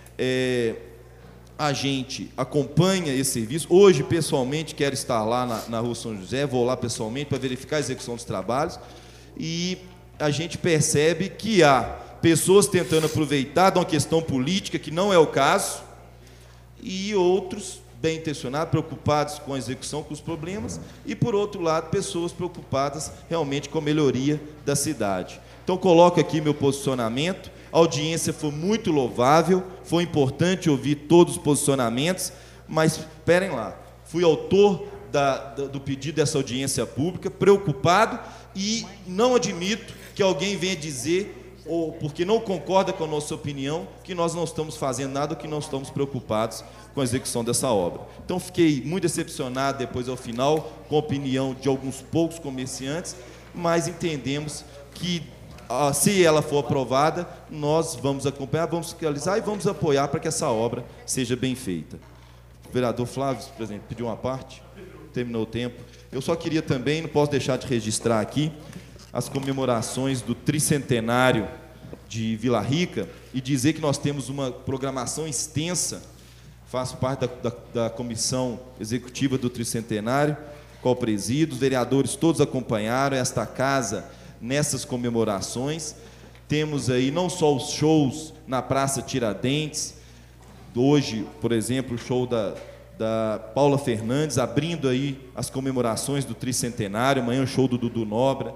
a gente acompanha esse serviço. Hoje, pessoalmente, quero estar lá na Rua São José, vou lá pessoalmente para verificar a execução dos trabalhos, e a gente percebe que há pessoas tentando aproveitar de uma questão política, que não é o caso, e outros bem intencionados, preocupados com a execução, com os problemas, e, por outro lado, pessoas preocupadas realmente com a melhoria da cidade. Então, coloco aqui meu posicionamento. A audiência foi muito louvável, foi importante ouvir todos os posicionamentos, mas, esperem lá, fui autor do pedido dessa audiência pública, preocupado, e não admito que alguém venha dizer, ou porque não concorda com a nossa opinião, que nós não estamos fazendo nada, que não estamos preocupados com a execução dessa obra. Então, fiquei muito decepcionado depois, ao final, com a opinião de alguns poucos comerciantes, mas entendemos que, se ela for aprovada, nós vamos acompanhar, vamos fiscalizar e vamos apoiar para que essa obra seja bem feita. O vereador Flávio, presidente, pediu uma parte? Terminou o tempo. Eu só queria também, não posso deixar de registrar aqui, as comemorações do tricentenário de Vila Rica e dizer que nós temos uma programação extensa. Faço parte da comissão executiva do tricentenário, qual presido. Os vereadores todos acompanharam esta casa nessas comemorações. Temos aí não só os shows na Praça Tiradentes, hoje, por exemplo, o show da Paula Fernandes, abrindo aí as comemorações do tricentenário. Amanhã o show do Dudu Nobra,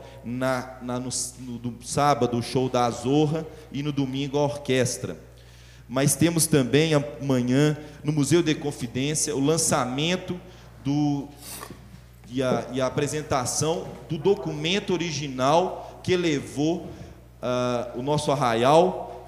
no sábado o show da Azorra e no domingo a orquestra. Mas temos também amanhã no Museu de Confidência o lançamento e a apresentação do documento original que levou o nosso arraial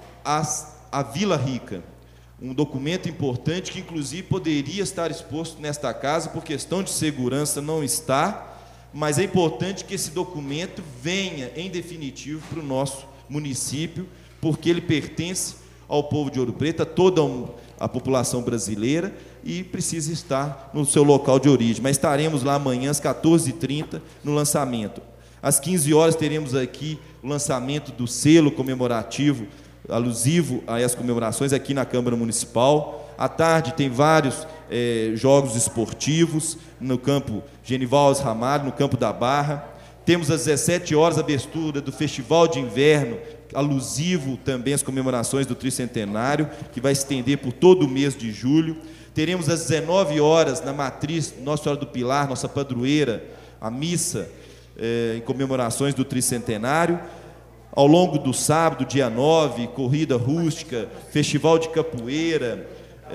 à Vila Rica. Um documento importante que, inclusive, poderia estar exposto nesta casa, por questão de segurança não está, mas é importante que esse documento venha, em definitivo, para o nosso município, porque ele pertence ao povo de Ouro Preto, a toda a população brasileira, e precisa estar no seu local de origem. Mas estaremos lá amanhã, às 14h30, no lançamento. Às 15 horas teremos aqui o lançamento do selo comemorativo, alusivo a essas comemorações, aqui na Câmara Municipal. À tarde tem vários jogos esportivos no campo Genival Ramalho, no campo da Barra. Temos às 17 horas a abertura do Festival de Inverno, alusivo também às comemorações do tricentenário, que vai se estender por todo o mês de julho. Teremos às 19 horas, na matriz Nossa Senhora do Pilar, nossa padroeira, a missa em comemorações do tricentenário. Ao longo do sábado, dia 9, corrida rústica, festival de capoeira,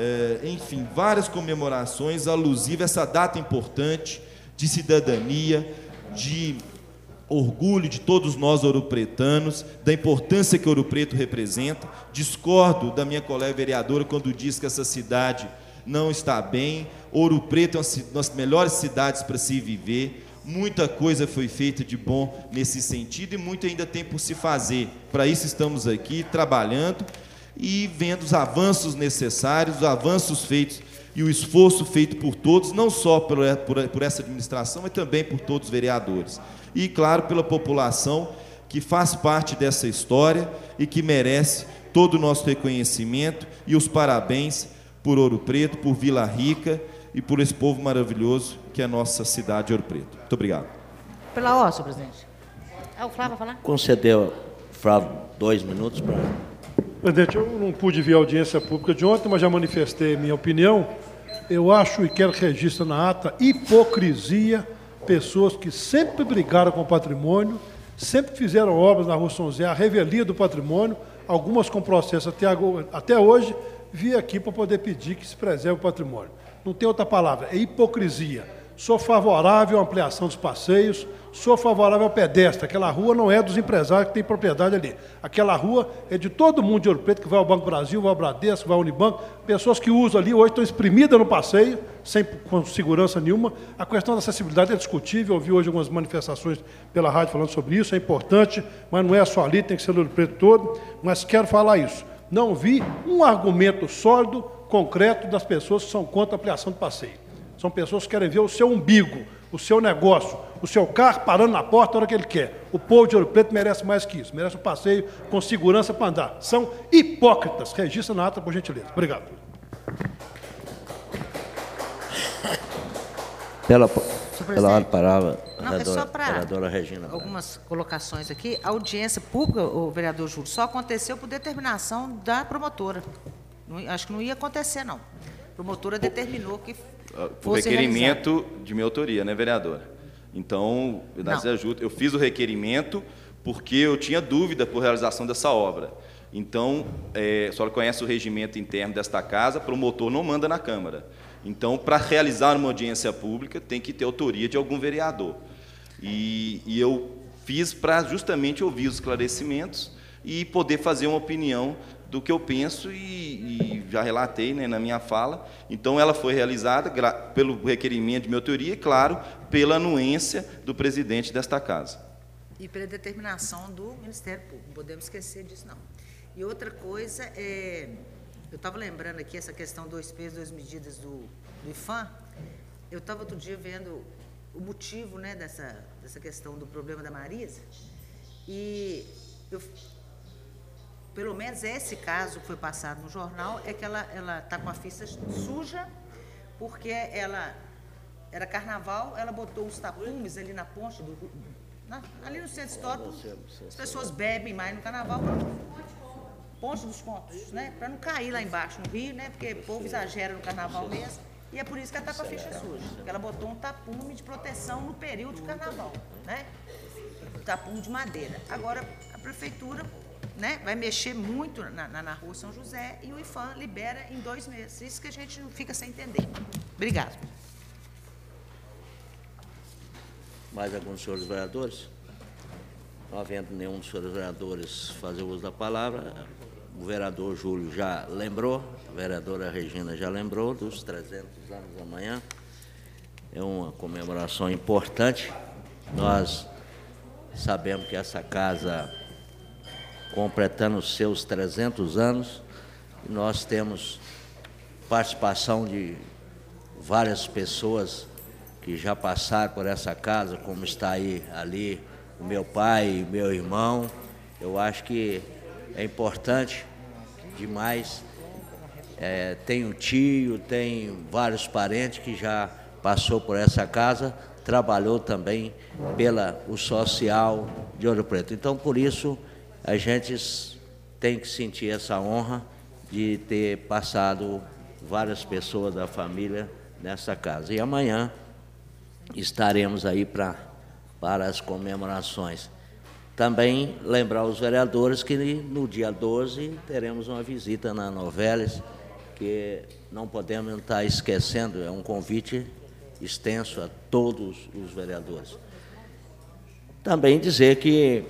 enfim, várias comemorações alusivas a essa data importante de cidadania, de orgulho de todos nós ouropretanos, da importância que Ouro Preto representa. Discordo da minha colega vereadora quando diz que essa cidade não está bem. Ouro Preto é uma das melhores cidades para se viver. Muita coisa foi feita de bom nesse sentido e muito ainda tem por se fazer. Para isso estamos aqui trabalhando e vendo os avanços necessários, os avanços feitos e o esforço feito por todos, não só por essa administração, mas também por todos os vereadores. E, claro, pela população que faz parte dessa história e que merece todo o nosso reconhecimento e os parabéns por Ouro Preto, por Vila Rica e por esse povo maravilhoso que é a nossa cidade de Ouro Preto. Muito obrigado. Pela ordem, senhor presidente. O Flávio vai falar? Concedeu Flávio, 2 minutos para... Presidente, eu não pude ver a audiência pública de ontem, mas já manifestei a minha opinião. Eu acho, e quero registrar na ata, hipocrisia, pessoas que sempre brigaram com o patrimônio, sempre fizeram obras na Rua São José, a revelia do patrimônio, algumas com processo até hoje, vi aqui para poder pedir que se preserve o patrimônio. Não tem outra palavra, é hipocrisia. Sou favorável à ampliação dos passeios, sou favorável ao pedestre. Aquela rua não é dos empresários que têm propriedade ali. Aquela rua é de todo mundo de Ouro Preto, que vai ao Banco Brasil, vai ao Bradesco, vai ao Unibanco. Pessoas que usam ali hoje estão exprimidas no passeio, com segurança nenhuma. A questão da acessibilidade é discutível. Eu ouvi hoje algumas manifestações pela rádio falando sobre isso, é importante, mas não é só ali, tem que ser no Ouro Preto todo. Mas quero falar isso. Não vi um argumento sólido, concreto, das pessoas que são contra a ampliação do passeio. São pessoas que querem ver o seu umbigo, o seu negócio, o seu carro parando na porta a hora que ele quer. O povo de Ouro Preto merece mais que isso, merece um passeio com segurança para andar. São hipócritas. Registra na ata, por gentileza. Obrigado. Pela palavra, não, é só para vereadora Regina. Algumas colocações aqui. A audiência pública, o vereador Júlio, só aconteceu por determinação da promotora. Acho que não ia acontecer, não. A promotora determinou que por requerimento de minha autoria, né, vereadora? Então, eu fiz o requerimento porque eu tinha dúvida por realização dessa obra. Então, a senhora conhece o regimento interno desta casa, promotor não manda na Câmara. Então, para realizar uma audiência pública, tem que ter autoria de algum vereador. E eu fiz para justamente ouvir os esclarecimentos e poder fazer uma opinião do que eu penso e já relatei, né, na minha fala. Então, ela foi realizada pelo requerimento de minha autoria e, claro, pela anuência do presidente desta casa. E pela determinação do Ministério Público, não podemos esquecer disso, não. E outra coisa, eu estava lembrando aqui essa questão 2 pesos, 2 medidas do IFAM. Eu estava outro dia vendo o motivo, né, dessa questão do problema da Marisa, e pelo menos esse caso que foi passado no jornal, é que ela está com a ficha suja, porque era carnaval, ela botou os tapumes ali na ponte, ali no centro histórico, as pessoas bebem mais no carnaval, ponte dos contos, né, para não cair lá embaixo no Rio, né, porque o povo exagera no carnaval mesmo, e é por isso que ela está com a ficha suja, porque ela botou um tapume de proteção no período de carnaval, né, tapume de madeira. Agora, a prefeitura, né, vai mexer muito na Rua São José e o IFAM libera em 2 meses. Isso que a gente não fica sem entender. Obrigado. Mais alguns senhores vereadores? Não havendo nenhum dos senhores vereadores fazer uso da palavra, o vereador Júlio já lembrou, a vereadora Regina já lembrou dos 300 anos amanhã. É uma comemoração importante. Nós sabemos que essa casa, completando os seus 300 anos, nós temos participação de várias pessoas que já passaram por essa casa, como está aí, ali, o meu pai e meu irmão. Eu acho que é importante demais. Tem um tio, tem vários parentes que já passou por essa casa, trabalhou também o social de Ouro Preto. Então, por isso, a gente tem que sentir essa honra de ter passado várias pessoas da família nessa casa. E amanhã estaremos aí para as comemorações. Também lembrar os vereadores que no dia 12 teremos uma visita na Novelis, que não podemos estar esquecendo, é um convite extenso a todos os vereadores. Também dizer que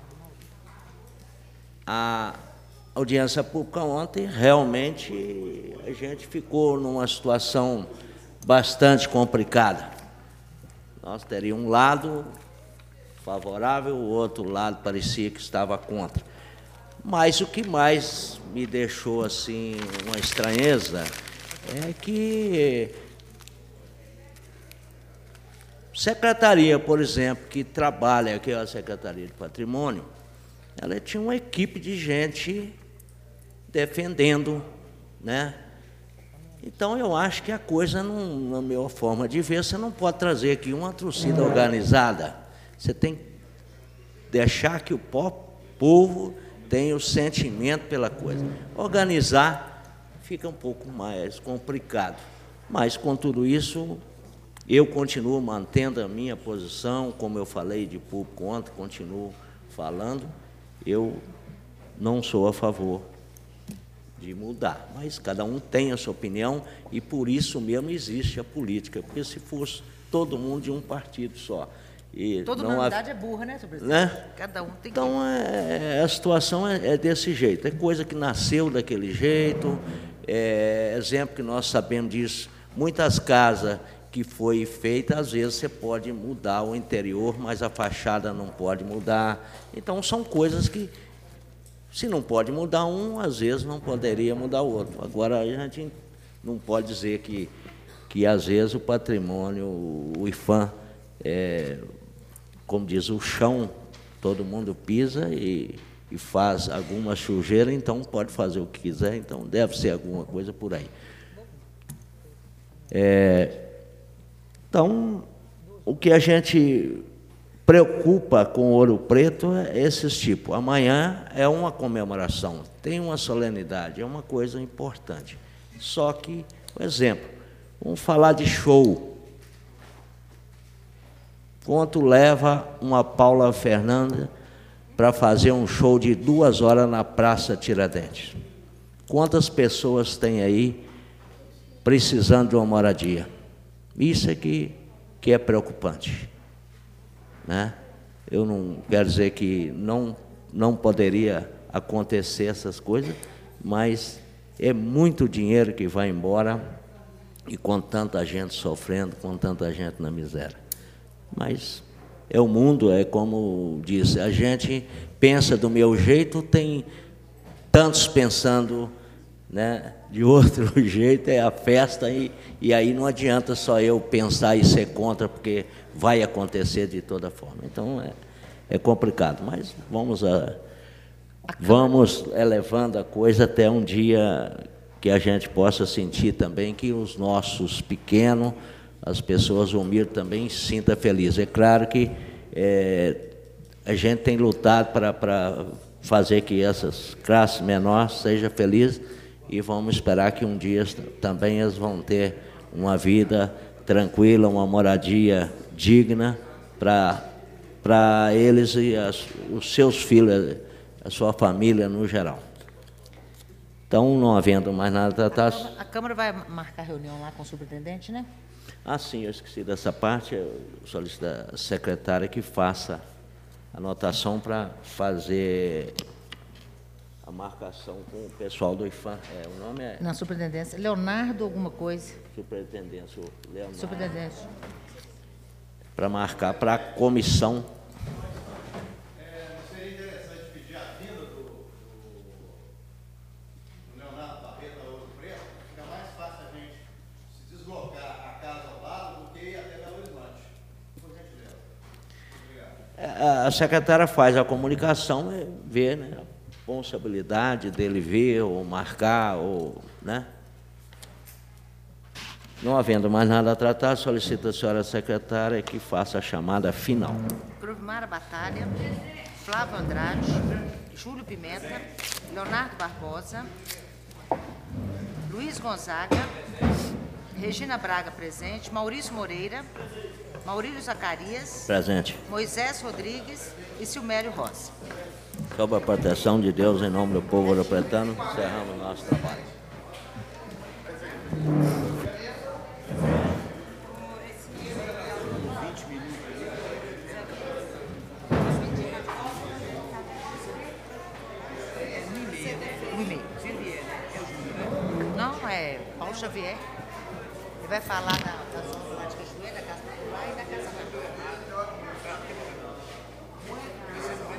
a audiência pública ontem, realmente, a gente ficou numa situação bastante complicada. Nós teríamos um lado favorável, o outro lado parecia que estava contra. Mas o que mais me deixou assim uma estranheza é que secretaria, por exemplo, que trabalha aqui, a Secretaria de Patrimônio, ela tinha uma equipe de gente defendendo, né? Então, eu acho que a coisa, na minha forma de ver, você não pode trazer aqui uma torcida organizada. Você tem que deixar que o povo tem o sentimento pela coisa. Organizar fica um pouco mais complicado, mas com tudo isso, eu continuo mantendo a minha posição, como eu falei de público ontem, continuo falando, eu não sou a favor de mudar, mas cada um tem a sua opinião e por isso mesmo existe a política, porque se fosse todo mundo de um partido só. E toda não humanidade é burra, né, senhor presidente? Né? Cada um tem então, a situação é desse jeito, é coisa que nasceu daquele jeito, exemplo que nós sabemos disso, muitas casas que foi feita, às vezes você pode mudar o interior, mas a fachada não pode mudar. Então, são coisas que, se não pode mudar um, às vezes não poderia mudar o outro. Agora, a gente não pode dizer que às vezes, o patrimônio, o IFAM, como diz, o chão, todo mundo pisa e faz alguma sujeira, então pode fazer o que quiser, então deve ser alguma coisa por aí. Então, o que a gente preocupa com Ouro Preto é esses tipos. Amanhã é uma comemoração, tem uma solenidade, é uma coisa importante. Só que, por exemplo, vamos falar de show. Quanto leva uma Paula Fernandes para fazer um show de 2 horas na Praça Tiradentes? Quantas pessoas tem aí precisando de uma moradia? Isso é que é preocupante, né? Eu não quero dizer que não poderia acontecer essas coisas, mas é muito dinheiro que vai embora e com tanta gente sofrendo, com tanta gente na miséria. Mas é o mundo, é como disse, a gente pensa do meu jeito, tem tantos pensando, né, de outro jeito, é a festa, e aí não adianta só eu pensar e ser contra, porque vai acontecer de toda forma. Então, é complicado, mas vamos elevando a coisa até um dia que a gente possa sentir também que os nossos pequenos, as pessoas humildes também se sintam felizes. É claro que a gente tem lutado para fazer que essas classes menores sejam felizes e vamos esperar que um dia também eles vão ter uma vida tranquila, uma moradia digna para eles e os seus filhos, a sua família no geral. Então, não havendo mais nada a tratar... A Câmara vai marcar reunião lá com o superintendente, né? Ah, sim, eu esqueci dessa parte. Eu solicito à secretária que faça a anotação para fazer a marcação com o pessoal do IFAM. O nome é... Na superintendência. Leonardo alguma coisa. Superintendência, Leonardo. Superintendência. Para marcar para a comissão. Seria interessante pedir a vinda do Leonardo Barreto a Ouro Preto, fica mais fácil a gente se deslocar a casa ao lado do que ir até Belo Horizonte. Por gentileza. Obrigado. A secretária faz a comunicação e vê, né, a responsabilidade dele ver ou marcar, né? Não havendo mais nada a tratar, solicito à senhora secretária que faça a chamada final. Gruvimara Batalha, Flávio Andrade, Júlio Pimenta, Leonardo Barbosa, Luiz Gonzaga, Regina Braga presente, Maurício Moreira, Maurílio Zacarias, Presente. Moisés Rodrigues e Silmério Rossi. Sob a proteção de Deus, em nome do povo ouropretano, encerramos o nosso trabalho. Não, é Paulo Xavier. Ele vai falar da Zona de Cachoeira, da Casa Popular e da Casa Nova.